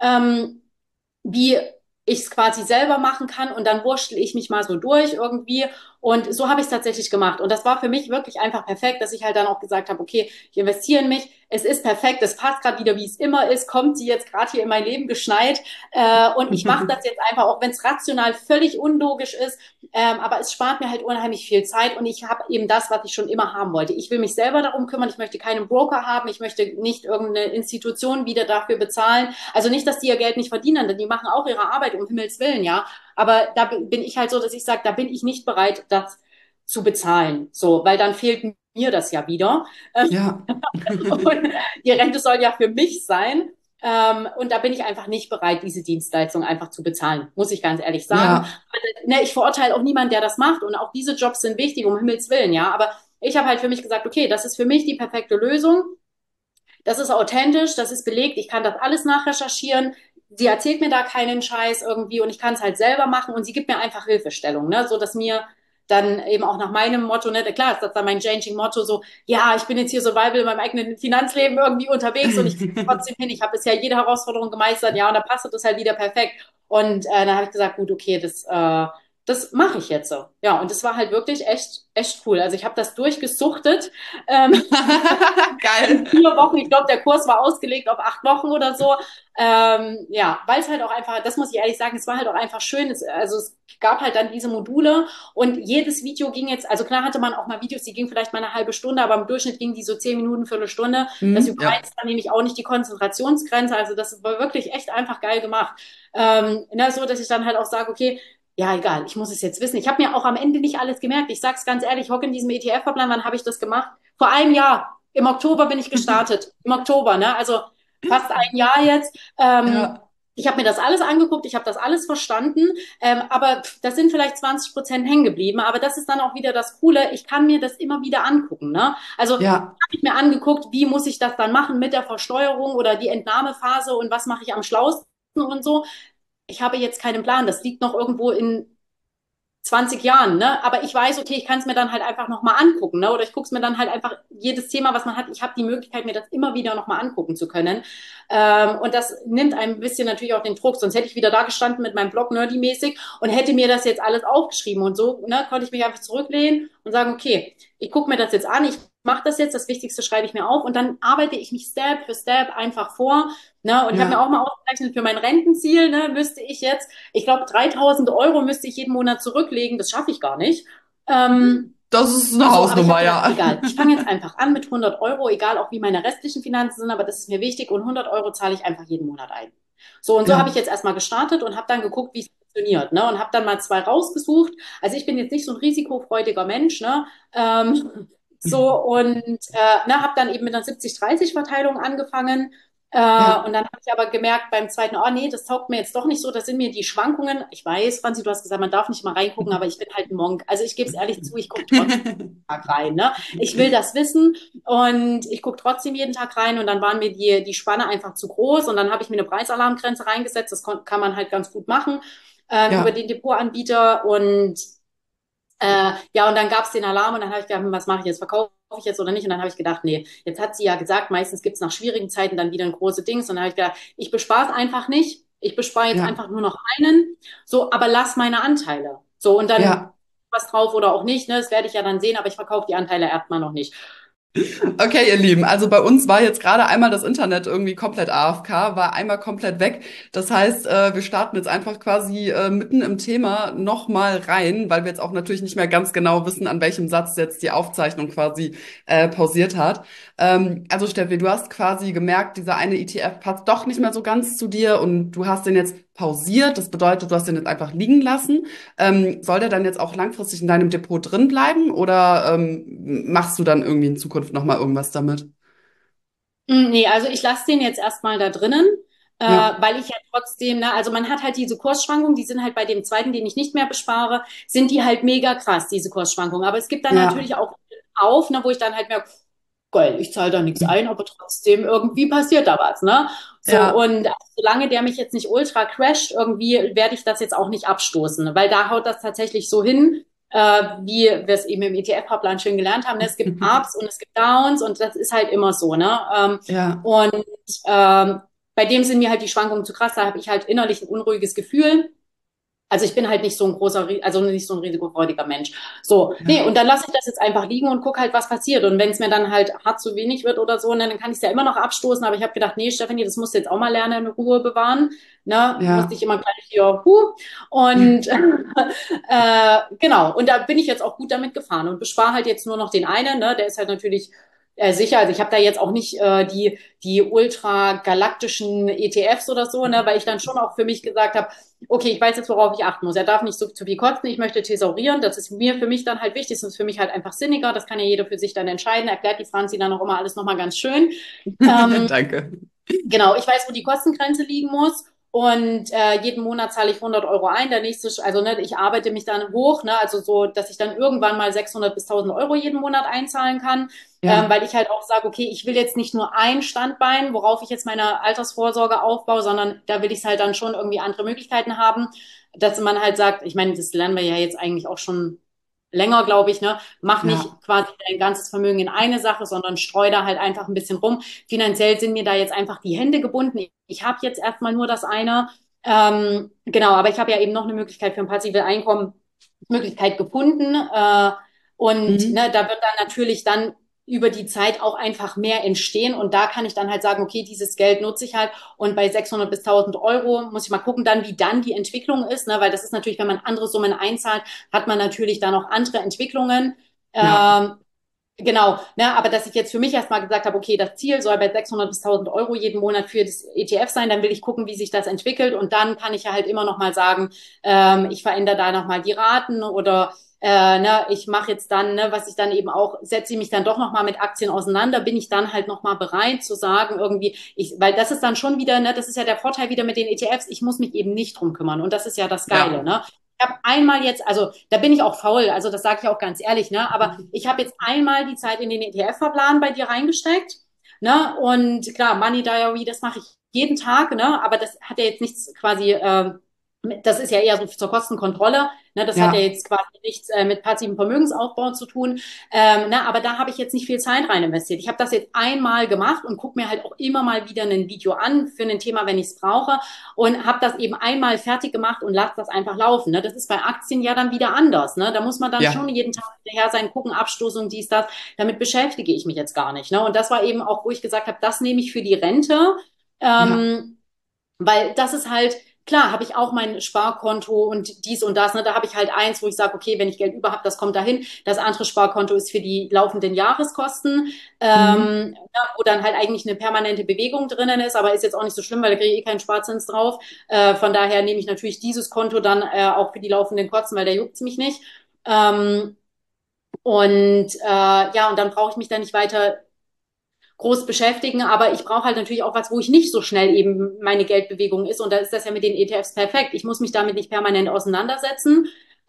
wie ich es quasi selber machen kann und dann wurschtel ich mich mal so durch irgendwie und so habe ich es tatsächlich gemacht und das war für mich wirklich einfach perfekt, dass ich halt dann auch gesagt habe, okay, ich investiere in mich, es ist perfekt, es passt gerade wieder, wie es immer ist, kommt sie jetzt gerade hier in mein Leben geschneit und ich mache das jetzt einfach, auch wenn es rational völlig unlogisch ist, aber es spart mir halt unheimlich viel Zeit und ich habe eben das, was ich schon immer haben wollte. Ich will mich selber darum kümmern, ich möchte keinen Broker haben, ich möchte nicht irgendeine Institution wieder dafür bezahlen. Also nicht, dass die ihr Geld nicht verdienen, denn die machen auch ihre Arbeit, um Himmels Willen, ja. Aber da bin ich halt so, dass ich sage, da bin ich nicht bereit, das zu bezahlen. So, weil dann fehlt mir das ja wieder. ja, Und die Rente soll ja für mich sein. Und da bin ich einfach nicht bereit, diese Dienstleistung einfach zu bezahlen, muss ich ganz ehrlich sagen. ja, Aber, ne, ich verurteile auch niemanden, der das macht. Und auch diese Jobs sind wichtig, um Himmels Willen, ja. Aber ich habe halt für mich gesagt, okay, das ist für mich die perfekte Lösung. Das ist authentisch, das ist belegt, ich kann das alles nachrecherchieren. Sie erzählt mir da keinen Scheiß irgendwie und ich kann es halt selber machen und sie gibt mir einfach Hilfestellung, ne, so dass mir dann eben auch nach meinem Motto, ne, klar ist das dann mein Changing-Motto, so, ja, ich bin jetzt hier Survival in meinem eigenen Finanzleben irgendwie unterwegs und ich kriege es trotzdem hin. Ich habe bisher jede Herausforderung gemeistert, ja, und da passt das halt wieder perfekt. Und dann habe ich gesagt, gut, okay, das mache ich jetzt so. Ja, und das war halt wirklich echt cool. Also ich habe das durchgesuchtet. Ähm, Geil. in 4 Wochen. Ich glaube, der Kurs war ausgelegt auf 8 Wochen oder so. Ja, weil es halt auch einfach, das muss ich ehrlich sagen, es war halt auch einfach schön. Also es gab halt dann diese Module und jedes Video ging jetzt, also klar hatte man auch mal Videos, die gingen vielleicht mal eine halbe Stunde, aber im Durchschnitt gingen die so 10 Minuten, Viertelstunde. Das Ja. überreizt dann nämlich auch nicht die Konzentrationsgrenze. Also das war wirklich echt einfach geil gemacht. So, dass ich dann halt auch sage, okay, ja, egal, ich muss es jetzt wissen. Ich habe mir auch am Ende nicht alles gemerkt. Ich sag's ganz ehrlich, ich hocke in diesem ETF-Verplan, wann habe ich das gemacht? Vor einem Jahr. Im Oktober bin ich gestartet. Im Oktober, ne? Also fast ein Jahr jetzt. Ja. Ich habe mir das alles angeguckt, ich habe das alles verstanden, aber das sind vielleicht 20% hängen geblieben. Aber das ist dann auch wieder das Coole. Ich kann mir das immer wieder angucken. Ne? Also habe Ja. ich mir angeguckt, wie muss ich das dann machen mit der Versteuerung oder die Entnahmephase und was mache ich am schlausten und so. Ich habe jetzt keinen Plan. Das liegt noch irgendwo in 20 Jahren, ne? Aber ich weiß, okay, ich kann es mir dann halt einfach nochmal angucken, ne? Oder ich gucke es mir dann halt einfach jedes Thema, was man hat, ich habe die Möglichkeit, mir das immer wieder nochmal angucken zu können. Und das nimmt einem ein bisschen natürlich auch den Druck. Sonst hätte ich wieder da gestanden mit meinem Blog nerdy-mäßig und hätte mir das jetzt alles aufgeschrieben. Und so, ne, konnte ich mich einfach zurücklehnen und sagen, okay, ich gucke mir das jetzt an, ich mache das jetzt, das Wichtigste schreibe ich mir auf und dann arbeite ich mich Step für Step einfach vor. Ne? Und ich habe mir auch Ja. mal ausgerechnet, für mein Rentenziel, ne, müsste ich jetzt, ich glaube, 3.000 € müsste ich jeden Monat zurücklegen. Das schaffe ich gar nicht. Das ist eine So, aber ich habe Hausnummer, gedacht, ja. egal, ich fange jetzt einfach an mit 100 €, egal auch wie meine restlichen Finanzen sind, aber das ist mir wichtig und 100 € zahle ich einfach jeden Monat ein. So, und so habe ich Ja. jetzt erstmal gestartet und habe dann geguckt, wie es funktioniert, ne? Und habe dann mal 2 rausgesucht. Also ich bin jetzt nicht so ein risikofreudiger Mensch, ne? Habe dann eben mit einer 70-30-Verteilung angefangen. Ja. Und dann habe ich aber gemerkt beim zweiten, oh nee, das taugt mir jetzt doch nicht so, das sind mir die Schwankungen. Ich weiß, Franzi, du hast gesagt, man darf nicht mal reingucken, aber ich bin halt ein Monk. Also ich gebe es ehrlich zu, ich gucke trotzdem rein. Ne? Ich will das wissen und ich gucke trotzdem jeden Tag rein und dann waren mir die Spanne einfach zu groß und dann habe ich mir eine Preisalarmgrenze reingesetzt. Das kann man halt ganz gut machen über Ja. den Depotanbieter und ja, und dann gab es den Alarm und dann habe ich gedacht, was mache ich jetzt? Verkaufe ich jetzt oder nicht? Und dann habe ich gedacht, nee, jetzt hat sie ja gesagt, meistens gibt es nach schwierigen Zeiten dann wieder ein große Dings. Und dann habe ich gedacht, ich bespare es einfach nicht. Ich bespare jetzt Ja. einfach nur noch einen. So, aber lass meine Anteile. So, und dann Ja. was drauf oder auch nicht, ne? Das werde ich ja dann sehen, aber ich verkaufe die Anteile erstmal noch nicht. Okay, ihr Lieben, also bei uns war jetzt gerade einmal das Internet irgendwie komplett AFK, war einmal komplett weg. Das heißt, wir starten jetzt einfach quasi mitten im Thema nochmal rein, weil wir jetzt auch natürlich nicht mehr ganz genau wissen, an welchem Satz jetzt die Aufzeichnung quasi pausiert hat. Also Steffi, du hast quasi gemerkt, dieser eine ETF passt doch nicht mehr so ganz zu dir und du hast den jetzt pausiert. Das bedeutet, du hast den jetzt einfach liegen lassen. Soll der dann jetzt auch langfristig in deinem Depot drin bleiben oder machst du dann irgendwie in Zukunft noch mal irgendwas damit? Nee, also ich lasse den jetzt erstmal da drinnen, Ja, weil ich ja trotzdem, ne, also man hat halt diese Kursschwankungen, die sind halt bei dem zweiten, den ich nicht mehr bespare, sind die halt mega krass, diese Kursschwankungen. Aber es gibt dann ja, natürlich auch auf, ne, wo ich dann halt merke, geil, ich zahle da nichts ein, aber trotzdem irgendwie passiert da was, ne? So, ja, und solange der mich jetzt nicht ultra crasht, irgendwie werde ich das jetzt auch nicht abstoßen, weil da haut das tatsächlich so hin, wie wir es eben im ETF-Fahrplan schön gelernt haben. Ne? Es gibt Ups und es gibt Downs und das ist halt immer so, ne? ja, Und ähm, bei dem sind mir halt die Schwankungen zu krass, da habe ich halt innerlich ein unruhiges Gefühl. Also ich bin halt nicht so ein großer, also nicht so ein risikofreudiger Mensch. So, nee, ja. und dann lasse ich das jetzt einfach liegen und gucke halt, was passiert. Und wenn es mir dann halt hart zu wenig wird oder so, ne, dann kann ich es ja immer noch abstoßen. Aber ich habe gedacht, nee, Stefanie, das musst du jetzt auch mal lernen, in Ruhe bewahren. Ne, musst dich Ja. immer gleich hier, Und genau, und da bin ich jetzt auch gut damit gefahren und bespare halt jetzt nur noch den einen, ne, der ist halt natürlich sicher. Also ich habe da jetzt auch nicht die ultra galaktischen ETFs oder so, ne, weil ich dann schon auch für mich gesagt habe, okay, ich weiß jetzt, worauf ich achten muss. Er darf nicht so zu viel kosten. Ich möchte thesaurieren. Das ist mir für mich dann halt wichtig. Das ist für mich halt einfach sinniger. Das kann ja jeder für sich dann entscheiden. Erklärt die Franzi dann auch immer alles nochmal ganz schön. Ähm, Danke. Genau, ich weiß, wo die Kostengrenze liegen muss. Und jeden Monat zahle ich 100 € ein. Der nächste, also ne, ich arbeite mich dann hoch, ne, also so, dass ich dann irgendwann mal 600 bis 1.000 € jeden Monat einzahlen kann, Ja, weil ich halt auch sage, okay, ich will jetzt nicht nur ein Standbein, worauf ich jetzt meine Altersvorsorge aufbaue, sondern da will ich es halt dann schon irgendwie andere Möglichkeiten haben, dass man halt sagt, ich meine, das lernen wir ja jetzt eigentlich auch schon länger, glaube ich, ne? Mach Ja. nicht quasi dein ganzes Vermögen in eine Sache, sondern streu da halt einfach ein bisschen rum. Finanziell sind mir da jetzt einfach die Hände gebunden. Ich habe jetzt erstmal nur das eine. Genau, aber ich habe ja eben noch eine Möglichkeit für ein passives Einkommen, Möglichkeit gefunden. Und Mhm. ne, da wird dann natürlich dann über die Zeit auch einfach mehr entstehen. Und da kann ich dann halt sagen, okay, dieses Geld nutze ich halt. Und bei 600 bis 1000 € muss ich mal gucken dann, wie dann die Entwicklung ist, ne? Weil das ist natürlich, wenn man andere Summen einzahlt, hat man natürlich da noch andere Entwicklungen. Ja. Ähm, Genau, ne, aber dass ich jetzt für mich erstmal gesagt habe, okay, das Ziel soll bei 600 bis 1000 € jeden Monat für das ETF sein, dann will ich gucken, wie sich das entwickelt und dann kann ich ja halt immer noch mal sagen, ich verändere da noch mal die Raten oder ne, ich mache jetzt dann, ne, was ich dann eben auch, setze ich mich dann doch noch mal mit Aktien auseinander, bin ich dann halt noch mal bereit zu sagen, irgendwie, weil das ist dann schon wieder, ne, das ist ja der Vorteil wieder mit den ETFs, ich muss mich eben nicht drum kümmern und das ist ja das Geile, Ja. ne? Ich habe einmal jetzt, also da bin ich auch faul, also das sage ich auch ganz ehrlich, ne? Aber ich habe jetzt einmal die Zeit in den ETF-Verplan bei dir reingesteckt, ne? Und klar, Money Diary, das mache ich jeden Tag, ne? Aber das hat ja jetzt nichts quasi, das ist ja eher so zur Kostenkontrolle, ne? Das hat ja Ja. jetzt quasi nichts mit passivem Vermögensaufbau zu tun, ne? Aber da habe ich jetzt nicht viel Zeit rein investiert. Ich habe das jetzt einmal gemacht und gucke mir halt auch immer mal wieder ein Video an für ein Thema, wenn ich es brauche und habe das eben einmal fertig gemacht und lasse das einfach laufen. Ne? Das ist bei Aktien ja dann wieder anders. Ne? Da muss man dann schon Ja. jeden Tag hinterher sein, gucken, Abstoßung, dies, das. Damit beschäftige ich mich jetzt gar nicht. Ne? Und das war eben auch, wo ich gesagt habe, das nehme ich für die Rente. Ja. Ähm, Weil das ist halt, klar, habe ich auch mein Sparkonto und dies und das. Ne? Da habe ich halt eins, wo ich sage, okay, wenn ich Geld über habe, das kommt dahin. Das andere Sparkonto ist für die laufenden Jahreskosten, Mhm. ja, wo dann halt eigentlich eine permanente Bewegung drinnen ist, aber ist jetzt auch nicht so schlimm, weil da kriege ich eh keinen Sparzins drauf. Von daher nehme ich natürlich dieses Konto dann auch für die laufenden Kosten, weil der juckt's mich nicht. Ähm, ja, und dann brauche ich mich da nicht weiter groß beschäftigen, aber ich brauche halt natürlich auch was, wo ich nicht so schnell eben meine Geldbewegung ist. Und da ist das ja mit den ETFs perfekt. Ich muss mich damit nicht permanent auseinandersetzen.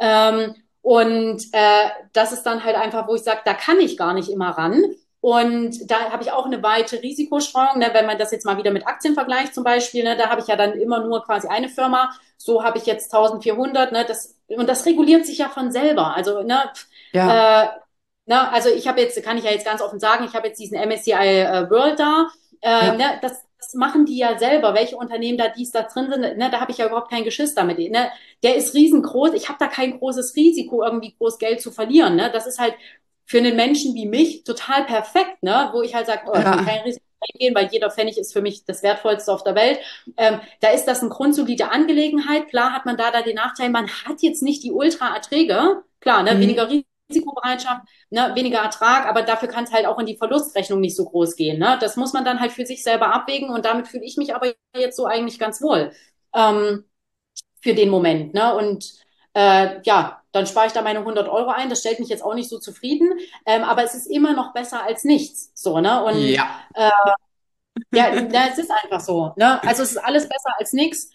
Das ist dann halt einfach, wo ich sage, da kann ich gar nicht immer ran. Und da habe ich auch eine weite Risikostreuung, ne, wenn man das jetzt mal wieder mit Aktien vergleicht zum Beispiel, ne, da habe ich ja dann immer nur quasi eine Firma. So habe ich jetzt 1400, ne, und das reguliert sich ja von selber. Also, ne, Ja. äh, Ne, also ich habe jetzt, kann ich ja jetzt ganz offen sagen, ich habe jetzt diesen MSCI World da. Ja. Ne, das machen die ja selber, welche Unternehmen da dies da drin sind. Ne, da habe ich ja überhaupt kein Geschiss damit. Ne, der ist riesengroß. Ich habe da kein großes Risiko, irgendwie groß Geld zu verlieren. Ne, das ist halt für einen Menschen wie mich total perfekt, ne, wo ich halt sage, oh, ich will kein Ja. Risiko eingehen, weil jeder Pfennig ist für mich das Wertvollste auf der Welt. Da ist das eine grundsolide Angelegenheit. Klar hat man da den Nachteil, man hat jetzt nicht die Ultra-Erträge. Klar, ne, weniger Mhm. Risikobereitschaft, ne, weniger Ertrag, aber dafür kann es halt auch in die Verlustrechnung nicht so groß gehen. Ne? Das muss man dann halt für sich selber abwägen und damit fühle ich mich aber jetzt so eigentlich ganz wohl ähm, für den Moment. Ne? Und ja, dann spare ich da meine 100 € ein. Das stellt mich jetzt auch nicht so zufrieden, aber es ist immer noch besser als nichts. So, ne? Und Ja. äh, ja, na, es ist einfach so. Ne? Also es ist alles besser als nichts.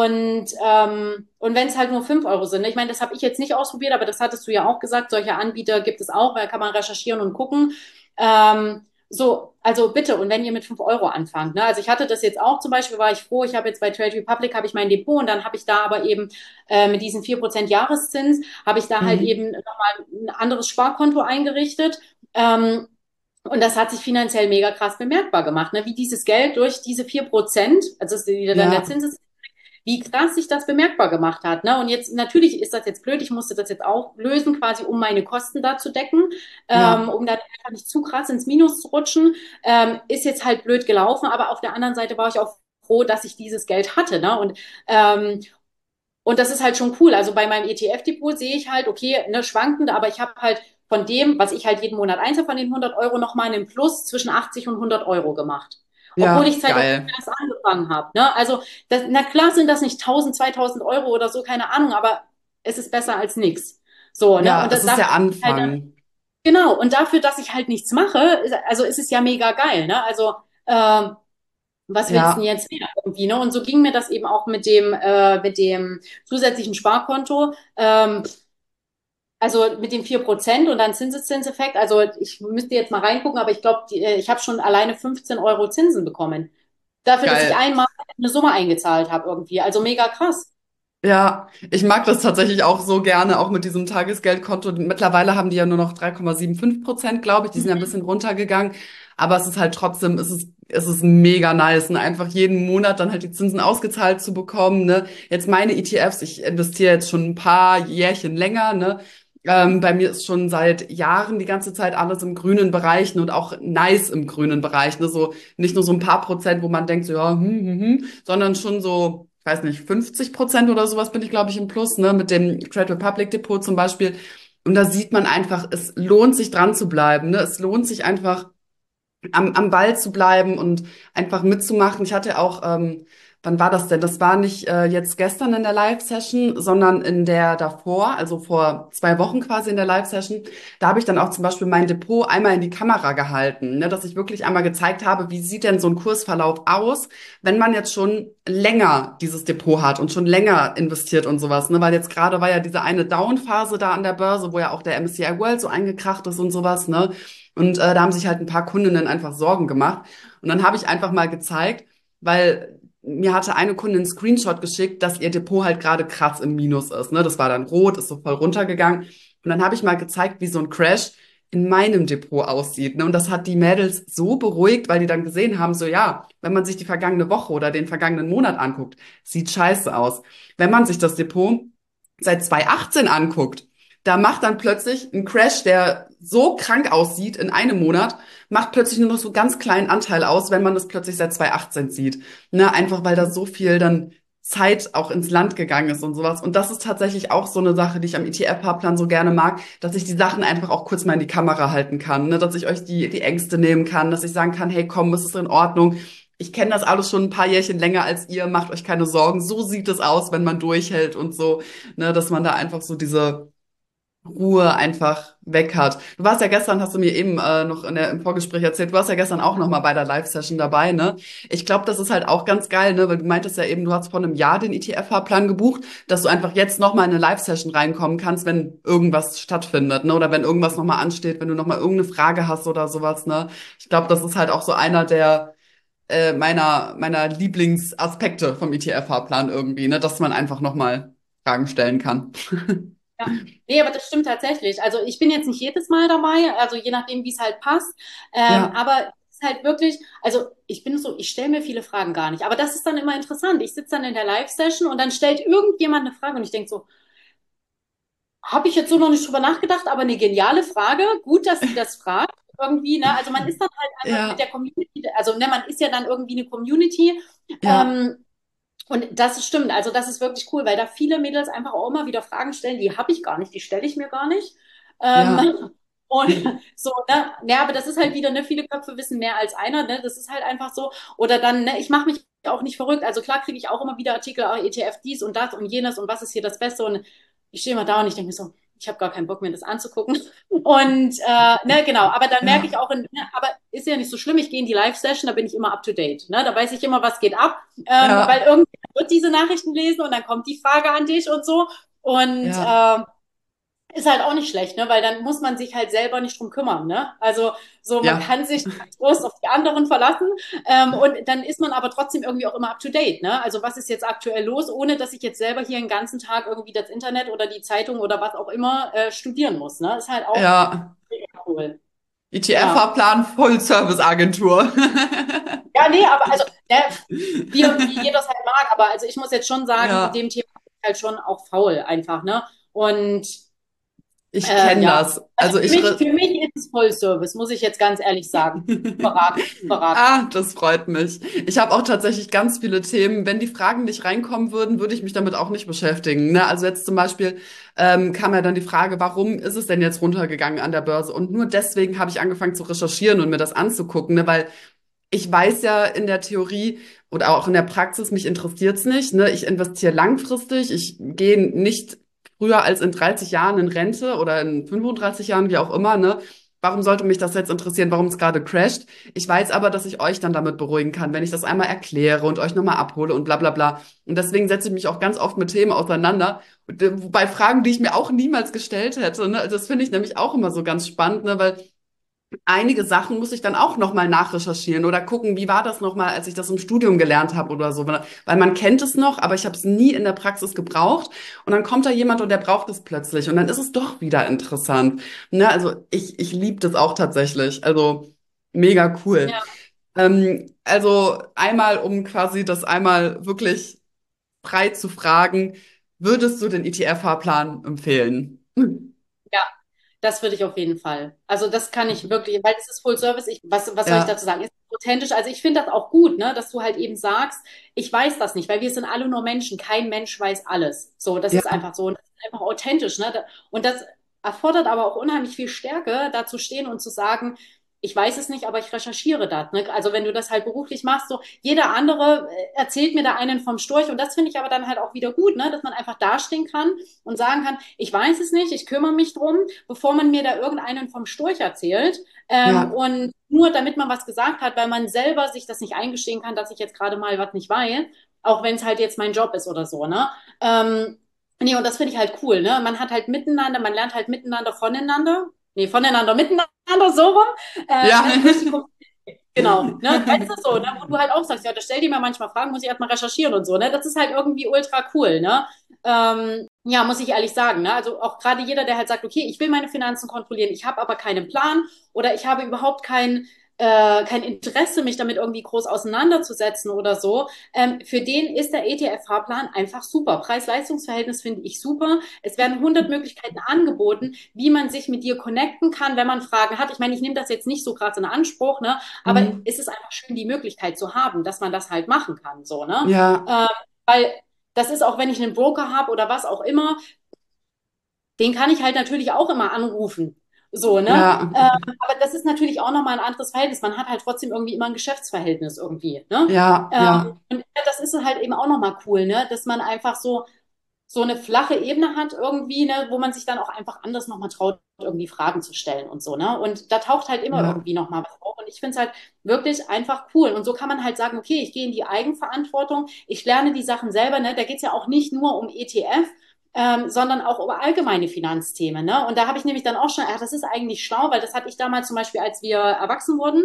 Und wenn es halt nur 5 € sind, ne? Ich meine, das habe ich jetzt nicht ausprobiert, aber das hattest du ja auch gesagt, solche Anbieter gibt es auch, weil kann man recherchieren und gucken. So, also bitte, und wenn ihr mit 5 € anfangt, ne? Also ich hatte das jetzt auch zum Beispiel, war ich froh, ich habe jetzt bei Trade Republic habe ich mein Depot und dann habe ich da aber eben mit diesen 4% Jahreszins, habe ich da halt Mhm. eben nochmal ein anderes Sparkonto eingerichtet. Und das hat sich finanziell mega krass bemerkbar gemacht, ne? Wie dieses Geld durch diese 4%, also das ist wieder dann der Ja. Zins, wie krass sich das bemerkbar gemacht hat. Ne? Und jetzt, natürlich ist das jetzt blöd, ich musste das jetzt auch lösen, quasi um meine Kosten da zu decken, Ja. um dann einfach nicht zu krass ins Minus zu rutschen. Ist jetzt halt blöd gelaufen, aber auf der anderen Seite war ich auch froh, dass ich dieses Geld hatte. Ne? Und das ist halt schon cool. Also bei meinem ETF-Depot sehe ich halt, okay, ne, schwankend, aber ich habe halt von dem, was ich halt jeden Monat einzahle, von den 100 € nochmal einen Plus zwischen 80 und 100 € gemacht. Obwohl Ja. ich Zeit Geil. erst angefangen habe. Ne? Also, na klar sind das nicht 1000, 2000 € oder so, keine Ahnung, aber es ist besser als nichts. So, ne? Ja, Und es ist dafür der halt, Anfang. genau, und dafür, dass ich halt nichts mache, also ist es ja mega geil, ne? Also, was willst du denn Ja. jetzt mehr irgendwie, ne? Und so ging mir das eben auch mit dem zusätzlichen Sparkonto. Also mit dem 4% und dann Zinseszinseffekt. Also ich müsste jetzt mal reingucken, aber ich glaube, ich habe schon alleine 15 € Zinsen bekommen. Dafür, dass ich Geil. einmal eine Summe eingezahlt habe irgendwie. Also mega krass. Ja, ich mag das tatsächlich auch so gerne, auch mit diesem Tagesgeldkonto. Mittlerweile haben die ja nur noch 3,75%, glaube ich. Die sind ja ein bisschen runtergegangen. Aber es ist halt trotzdem, es ist mega nice, ne? Einfach jeden Monat dann halt die Zinsen ausgezahlt zu bekommen, ne? Jetzt meine ETFs, ich investiere jetzt schon ein paar Jährchen länger, ne? Bei mir ist schon seit Jahren die ganze Zeit alles im grünen Bereich, ne? Und auch nice im grünen Bereich, ne? So, nicht nur so ein paar Prozent, wo man denkt, so, ja, sondern schon so, ich weiß nicht, 50% oder sowas bin ich, glaube ich, im Plus, ne, mit dem Trade Republic Depot zum Beispiel. Und da sieht man einfach, es lohnt sich dran zu bleiben, ne? Es lohnt sich einfach am Ball zu bleiben und einfach mitzumachen. Ich hatte auch, wann war das denn? Das war nicht jetzt gestern in der Live-Session, sondern in der davor, also vor 2 Wochen quasi in der Live-Session. Da habe ich dann auch zum Beispiel mein Depot einmal in die Kamera gehalten, ne, dass ich wirklich einmal gezeigt habe, wie sieht denn so ein Kursverlauf aus, wenn man jetzt schon länger dieses Depot hat und schon länger investiert und sowas, ne? Weil jetzt gerade war ja diese eine Down-Phase da an der Börse, wo ja auch der MSCI World so eingekracht ist und sowas, ne? Und da haben sich halt ein paar Kundinnen einfach Sorgen gemacht. Und dann habe ich einfach mal gezeigt, weil mir hatte eine Kundin einen Screenshot geschickt, dass ihr Depot halt gerade krass im Minus ist. Ne? Das war dann rot, ist so voll runtergegangen. Und dann habe ich mal gezeigt, wie so ein Crash in meinem Depot aussieht. Ne? Und das hat die Mädels so beruhigt, weil die dann gesehen haben, so ja, wenn man sich die vergangene Woche oder den vergangenen Monat anguckt, sieht scheiße aus. Wenn man sich das Depot seit 2018 anguckt, da macht dann plötzlich ein Crash, der so krank aussieht in einem Monat, macht plötzlich nur noch so ganz kleinen Anteil aus, wenn man das plötzlich seit 2018 sieht. Ne, einfach weil da so viel dann Zeit auch ins Land gegangen ist und sowas. Und das ist tatsächlich auch so eine Sache, die ich am ETF-Fahrplan so gerne mag, dass ich die Sachen einfach auch kurz mal in die Kamera halten kann, ne? Dass ich euch die Ängste nehmen kann, dass ich sagen kann, hey, komm, es ist in Ordnung. Ich kenne das alles schon ein paar Jährchen länger als ihr, macht euch keine Sorgen. So sieht es aus, wenn man durchhält und so, ne, dass man da einfach so diese Ruhe einfach weg hat. Du warst ja gestern, hast du mir eben noch im Vorgespräch erzählt, du warst ja gestern auch noch mal bei der Live-Session dabei, ne? Ich glaube, das ist halt auch ganz geil, ne? Weil du meintest ja eben, du hast vor einem Jahr den ETF-Fahrplan gebucht, dass du einfach jetzt noch mal in eine Live-Session reinkommen kannst, wenn irgendwas stattfindet, ne? Oder wenn irgendwas noch mal ansteht, wenn du noch mal irgendeine Frage hast oder sowas, ne? Ich glaube, das ist halt auch so einer der meiner Lieblingsaspekte vom ETF-Fahrplan irgendwie, ne? Dass man einfach noch mal Fragen stellen kann. Ja, nee, aber das stimmt tatsächlich. Also ich bin jetzt nicht jedes Mal dabei, also je nachdem, wie es halt passt. Ja, Aber es ist halt wirklich, also ich bin so, ich stelle mir viele Fragen gar nicht. Aber das ist dann immer interessant. Ich sitze dann in der Live-Session und dann stellt irgendjemand eine Frage und ich denke so, habe ich jetzt so noch nicht drüber nachgedacht, aber eine geniale Frage. Gut, dass sie das fragt. Irgendwie, ne? Also man ist dann halt einfach mit der ja, Community, also ne, man ist ja dann irgendwie eine Community. ja. Ähm, und das stimmt, also das ist wirklich cool, weil da viele Mädels einfach auch immer wieder Fragen stellen, die habe ich gar nicht, die stelle ich mir gar nicht. Ja, Und so, ne? Ja, aber das ist halt wieder, ne, viele Köpfe wissen mehr als einer, ne? Das ist halt einfach so. Oder dann, ne, ich mache mich auch nicht verrückt. Also klar kriege ich auch immer wieder Artikel, ah, ETF dies und das und jenes und was ist hier das Beste. Und ich stehe immer da und ich denke mir so, ich habe gar keinen Bock, mir das anzugucken. Und ne, genau, aber dann merke ich ja, auch, ne, aber ist ja nicht so schlimm, ich gehe in die Live-Session, da bin ich immer up to date. Ne? Da weiß ich immer, was geht ab, weil ja, irgendjemand wird diese Nachrichten lesen und dann kommt die Frage an dich und so. Und ja, ist halt auch nicht schlecht, ne? Weil dann muss man sich halt selber nicht drum kümmern, ne? Also so, man ja, kann sich Trost auf die anderen verlassen und dann ist man aber trotzdem irgendwie auch immer up to date, ne? Also was ist jetzt aktuell los, ohne dass ich jetzt selber hier den ganzen Tag irgendwie das Internet oder die Zeitung oder was auch immer studieren muss, ne? Ist halt auch ja. mega cool. Ja. ETF-Fahrplan, Vollservice-Agentur. Ja, nee, aber also, ne, wie jeder es halt mag, aber also ich muss jetzt schon sagen, in Ja, dem Thema bin ich halt schon auch faul einfach, ne? Und ich kenne ja, das. also Also ich, für mich ist es Vollservice, muss ich jetzt ganz ehrlich sagen. Überragend, überragend. ah, das freut mich. Ich habe auch tatsächlich ganz viele Themen. Wenn die Fragen nicht reinkommen würden, würde ich mich damit auch nicht beschäftigen. Ne? Also jetzt zum Beispiel kam ja dann die Frage, warum ist es denn jetzt runtergegangen an der Börse? Und nur deswegen habe ich angefangen zu recherchieren und mir das anzugucken, ne? Weil ich weiß ja in der Theorie oder auch in der Praxis, mich interessiert's nicht. Ne? Ich investiere langfristig. Ich gehe nicht früher als in 30 Jahren in Rente oder in 35 Jahren, wie auch immer. Ne? Warum sollte mich das jetzt interessieren, warum es gerade crasht? Ich weiß aber, dass ich euch dann damit beruhigen kann, wenn ich das einmal erkläre und euch nochmal abhole und bla bla bla. Und deswegen setze ich mich auch ganz oft mit Themen auseinander. Und, bei Fragen, die ich mir auch niemals gestellt hätte. Ne? Also das finde ich nämlich auch immer so ganz spannend, ne? Weil einige Sachen muss ich dann auch nochmal nachrecherchieren oder gucken, wie war das nochmal, als ich das im Studium gelernt habe oder so. Weil man kennt es noch, aber ich habe es nie in der Praxis gebraucht. Und dann kommt da jemand und der braucht es plötzlich. Und dann ist es doch wieder interessant. Ne? Also ich liebe das auch tatsächlich. Also mega cool. Ja. Also einmal, um quasi das einmal wirklich frei zu fragen, würdest du den ETF-Fahrplan empfehlen? Ja, das würde ich auf jeden Fall. Also das kann ich wirklich, weil es ist Full Service. Was soll ich Ja, dazu sagen? Ist authentisch. Also ich finde das auch gut, ne, dass du halt eben sagst, ich weiß das nicht, weil wir sind alle nur Menschen. Kein Mensch weiß alles. So, das ist ja, einfach so. Und das ist einfach authentisch, ne? Und das erfordert aber auch unheimlich viel Stärke, da zu stehen und zu sagen, ich weiß es nicht, aber ich recherchiere das. Ne? Also wenn du das halt beruflich machst, so jeder andere erzählt mir da einen vom Storch und das finde ich aber dann halt auch wieder gut, ne? Dass man einfach dastehen kann und sagen kann, ich weiß es nicht, ich kümmere mich drum, bevor man mir da irgendeinen vom Storch erzählt. ja, Und nur damit man was gesagt hat, weil man selber sich das nicht eingestehen kann, dass ich jetzt gerade mal was nicht weiß, auch wenn es halt jetzt mein Job ist oder so, ne? Nee, und das finde ich halt cool, ne? Man hat halt miteinander, man lernt halt miteinander voneinander. Nee, voneinander miteinander, so rum. ja. Ne, durch die Genau, ne, weißt du so, ne, wo du halt auch sagst, ja, da stell dir mir manchmal Fragen, muss ich erstmal recherchieren und so, ne, das ist halt irgendwie ultra cool, ne, ja, muss ich ehrlich sagen, ne, also auch gerade jeder, der halt sagt, okay, ich will meine Finanzen kontrollieren, ich habe aber keinen Plan oder ich habe überhaupt kein Interesse, mich damit irgendwie groß auseinanderzusetzen oder so, für den ist der ETF-Fahrplan einfach super. Preis-Leistungs-Verhältnis finde ich super. Es werden 100 Möglichkeiten angeboten, wie man sich mit dir connecten kann, wenn man Fragen hat. Ich meine, ich nehme das jetzt nicht so krass in Anspruch, ne? Aber Mhm. es ist einfach schön, die Möglichkeit zu haben, dass man das halt machen kann, so, ne? Ja, Weil das ist auch, wenn ich einen Broker habe oder was auch immer, den kann ich halt natürlich auch immer anrufen. So, ne? ja, Aber das ist natürlich auch nochmal ein anderes Verhältnis. Man hat halt trotzdem irgendwie immer ein Geschäftsverhältnis irgendwie, ne? ja, ja, Und das ist halt eben auch nochmal cool, ne? Dass man einfach so eine flache Ebene hat irgendwie, ne? Wo man sich dann auch einfach anders nochmal traut, irgendwie Fragen zu stellen und so, ne? Und da taucht halt immer ja, irgendwie nochmal was auf. Und ich finde es halt wirklich einfach cool. Und so kann man halt sagen, okay, ich gehe in die Eigenverantwortung, ich lerne die Sachen selber, ne? Da geht es ja auch nicht nur um ETF, sondern auch über allgemeine Finanzthemen. Ne? Und da habe ich nämlich dann auch schon, ach, das ist eigentlich schlau, weil das hatte ich damals zum Beispiel, als wir erwachsen wurden,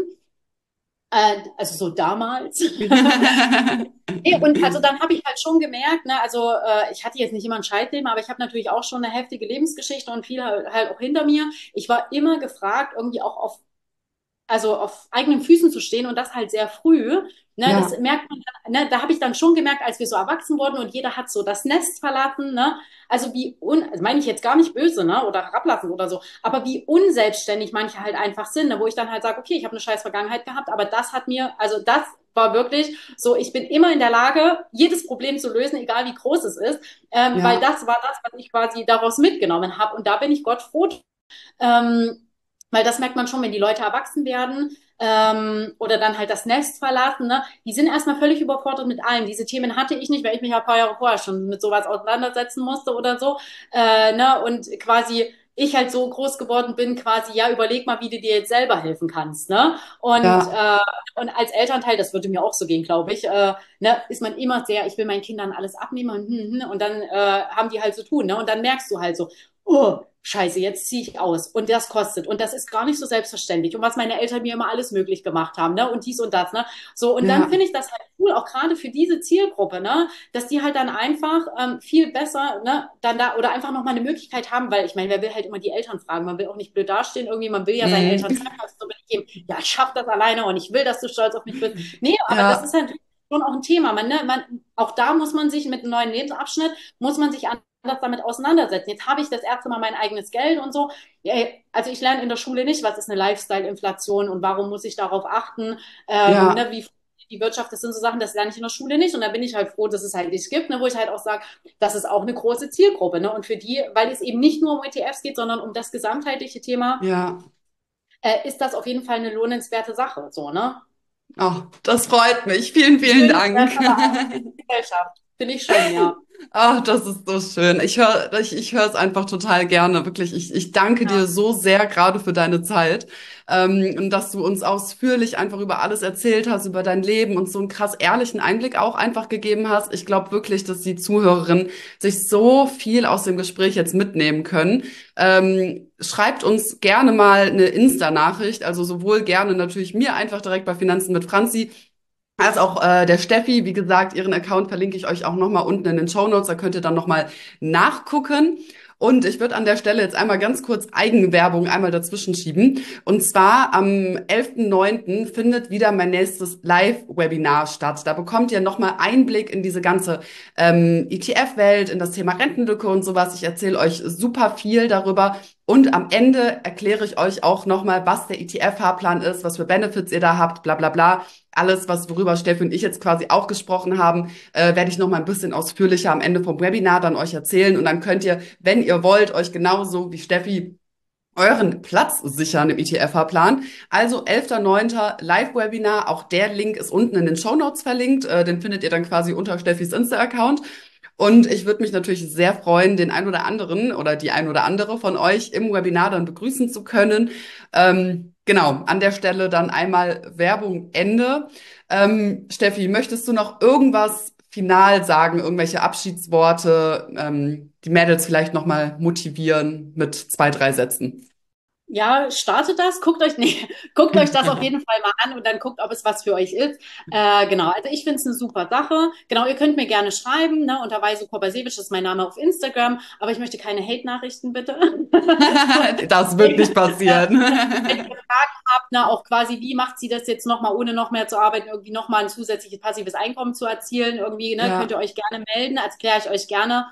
also so damals. Nee, und also dann habe ich halt schon gemerkt, ne, also ich hatte jetzt nicht immer ein Scheidleben, aber ich habe natürlich auch schon eine heftige Lebensgeschichte und viel halt auch hinter mir. Ich war immer gefragt, irgendwie auch also auf eigenen Füßen zu stehen und das halt sehr früh. Ne, das ja, merkt man, ne, da habe ich dann schon gemerkt, als wir so erwachsen wurden und jeder hat so das Nest verlassen, ne, also also meine ich jetzt gar nicht böse, ne, oder herablassen oder so, aber wie unselbstständig manche halt einfach sind, ne, wo ich dann halt sage, okay, ich habe eine scheiß Vergangenheit gehabt, aber das hat mir, also das war wirklich so, ich bin immer in der Lage, jedes Problem zu lösen, egal wie groß es ist, weil ja, das war das, was ich quasi daraus mitgenommen habe und da bin ich Gott froh. Weil das merkt man schon, wenn die Leute erwachsen werden oder dann halt das Nest verlassen, ne? Die sind erstmal völlig überfordert mit allem. Diese Themen hatte ich nicht, weil ich mich ja ein paar Jahre vorher schon mit sowas auseinandersetzen musste oder so. Ne? Und quasi ich halt so groß geworden bin, quasi, ja, überleg mal, wie du dir jetzt selber helfen kannst. Ne? ja, Und als Elternteil, das würde mir auch so gehen, glaube ich, ne, ist man immer sehr, ich will meinen Kindern alles abnehmen und dann haben die halt zu tun. Ne? Und dann merkst du halt so, oh, Scheiße, jetzt ziehe ich aus und das kostet und das ist gar nicht so selbstverständlich und was meine Eltern mir immer alles möglich gemacht haben, ne, und dies und das, ne, so und dann ja, finde ich das halt cool, auch gerade für diese Zielgruppe, ne, dass die halt dann einfach viel besser, ne, dann da oder einfach noch mal eine Möglichkeit haben, weil ich meine, wer will halt immer die Eltern fragen, man will auch nicht blöd dastehen, irgendwie, man will ja seinen Eltern mhm. zeigen, also so bin ich eben, ja, ich schaff das alleine und ich will, dass du stolz auf mich bist. Nee, aber das ist Ja, halt schon auch ein Thema, auch da muss man sich mit einem neuen Lebensabschnitt, muss man sich anders damit auseinandersetzen. Jetzt habe ich das erste Mal mein eigenes Geld und so. Ja, also ich lerne in der Schule nicht, was ist eine Lifestyle-Inflation und warum muss ich darauf achten, ja, ne, wie die Wirtschaft, das sind so Sachen, das lerne ich in der Schule nicht. Und da bin ich halt froh, dass es halt nicht gibt, ne, wo ich halt auch sage, das ist auch eine große Zielgruppe. Ne? Und für die, weil es eben nicht nur um ETFs geht, sondern um das gesamtheitliche Thema, ja. ist das auf jeden Fall eine lohnenswerte Sache. So, ne? Oh, das freut mich. Vielen, vielen Schön, Dank. Gesellschaft. Finde ich schon, ja. Ach, das ist so schön. Ich höre es einfach total gerne. Wirklich, ich danke Ja, dir so sehr gerade für deine Zeit. Und dass du uns ausführlich einfach über alles erzählt hast, über dein Leben und so einen krass ehrlichen Einblick auch einfach gegeben hast. Ich glaube wirklich, dass die Zuhörerinnen sich so viel aus dem Gespräch jetzt mitnehmen können. Schreibt uns gerne mal eine Insta-Nachricht, also sowohl gerne natürlich mir einfach direkt bei Finanzen mit Franzi, als auch der Steffi. Wie gesagt, ihren Account verlinke ich euch auch nochmal unten in den Shownotes. Da könnt ihr dann nochmal nachgucken. Und ich würde an der Stelle jetzt einmal ganz kurz Eigenwerbung einmal dazwischen schieben. Und zwar am 11.09. findet wieder mein nächstes Live-Webinar statt. Da bekommt ihr nochmal Einblick in diese ganze ETF-Welt, in das Thema Rentenlücke und sowas. Ich erzähle euch super viel darüber. Und am Ende erkläre ich euch auch nochmal, was der ETF-Fahrplan ist, was für Benefits ihr da habt, bla bla bla. Alles, worüber Steffi und ich jetzt quasi auch gesprochen haben, werde ich noch mal ein bisschen ausführlicher am Ende vom Webinar dann euch erzählen. Und dann könnt ihr, wenn ihr wollt, euch genauso wie Steffi euren Platz sichern im ETF-Fahrplan. Also 11.09. Live-Webinar. Auch der Link ist unten in den Shownotes verlinkt. Den findet ihr dann quasi unter Steffis Insta-Account. Und ich würde mich natürlich sehr freuen, den ein oder anderen oder die ein oder andere von euch im Webinar dann begrüßen zu können. Genau, an der Stelle dann einmal Werbung Ende. Steffi, möchtest du noch irgendwas final sagen, irgendwelche Abschiedsworte, die Mädels vielleicht nochmal motivieren mit 2, 3 Sätzen? ja, startet das, nee, guckt euch das auf jeden Fall mal an und dann guckt, ob es was für euch ist. Genau, also ich finde es eine super Sache. Genau, ihr könnt mir gerne schreiben, ne, unter Weiso Kobasevic ist mein Name auf Instagram, aber ich möchte keine Hate-Nachrichten, bitte. Das wird nicht passieren. Wenn ihr Fragen habt, ne, auch quasi, wie macht sie das jetzt nochmal, ohne noch mehr zu arbeiten, irgendwie nochmal ein zusätzliches passives Einkommen zu erzielen, irgendwie, ne, könnt Ja. ihr euch gerne melden, erkläre ich euch gerne.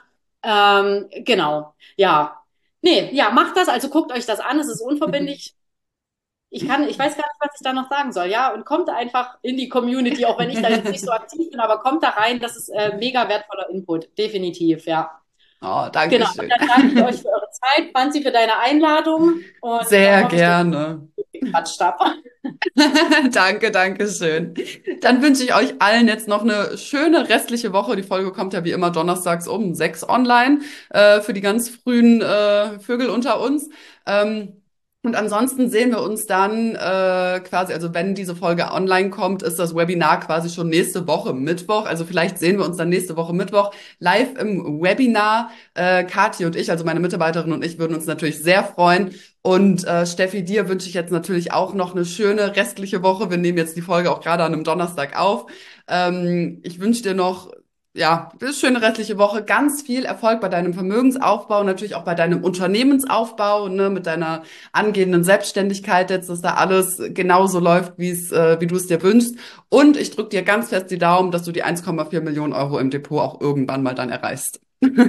Genau, ja. Nee, ja, macht das, also guckt euch das an, es ist unverbindlich. Ich weiß gar nicht, was ich da noch sagen soll, ja, und kommt einfach in die Community, auch wenn ich da jetzt nicht so aktiv bin, aber kommt da rein, das ist mega wertvoller Input, definitiv, ja. Oh, danke Genau, und schön. dann danke ich euch für eure Zeit, Franzi, für deine Einladung und dann Sehr hoffe ich, dass gerne. ich gequatscht habe. Danke, danke schön. Dann wünsche ich euch allen jetzt noch eine schöne restliche Woche. Die Folge kommt ja wie immer donnerstags um 6 online, für die ganz frühen Vögel unter uns. Und ansonsten sehen wir uns dann quasi, also wenn diese Folge online kommt, ist das Webinar quasi schon nächste Woche Mittwoch. Also vielleicht sehen wir uns dann nächste Woche Mittwoch live im Webinar. Kathi und ich, also meine Mitarbeiterin und ich, würden uns natürlich sehr freuen. Und Steffi, dir wünsche ich jetzt natürlich auch noch eine schöne restliche Woche. Wir nehmen jetzt die Folge auch gerade an einem Donnerstag auf. Ich wünsche dir noch ja, eine schöne restliche Woche, ganz viel Erfolg bei deinem Vermögensaufbau, natürlich auch bei deinem Unternehmensaufbau, ne, mit deiner angehenden Selbstständigkeit jetzt, dass da alles genauso läuft, wie du es dir wünschst. Und ich drücke dir ganz fest die Daumen, dass du die 1,4 Millionen Euro im Depot auch irgendwann mal dann erreichst.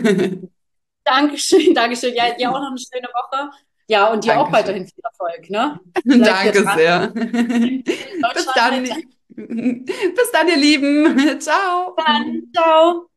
Dankeschön, Dankeschön. Ja, dir auch noch eine schöne Woche. Ja, und dir auch Dankeschön. weiterhin viel Erfolg, ne? Bleib hier Danke dran. sehr. In Bis Deutschland dann. halt. Bis dann, ihr Lieben. Ciao. Dann, ciao.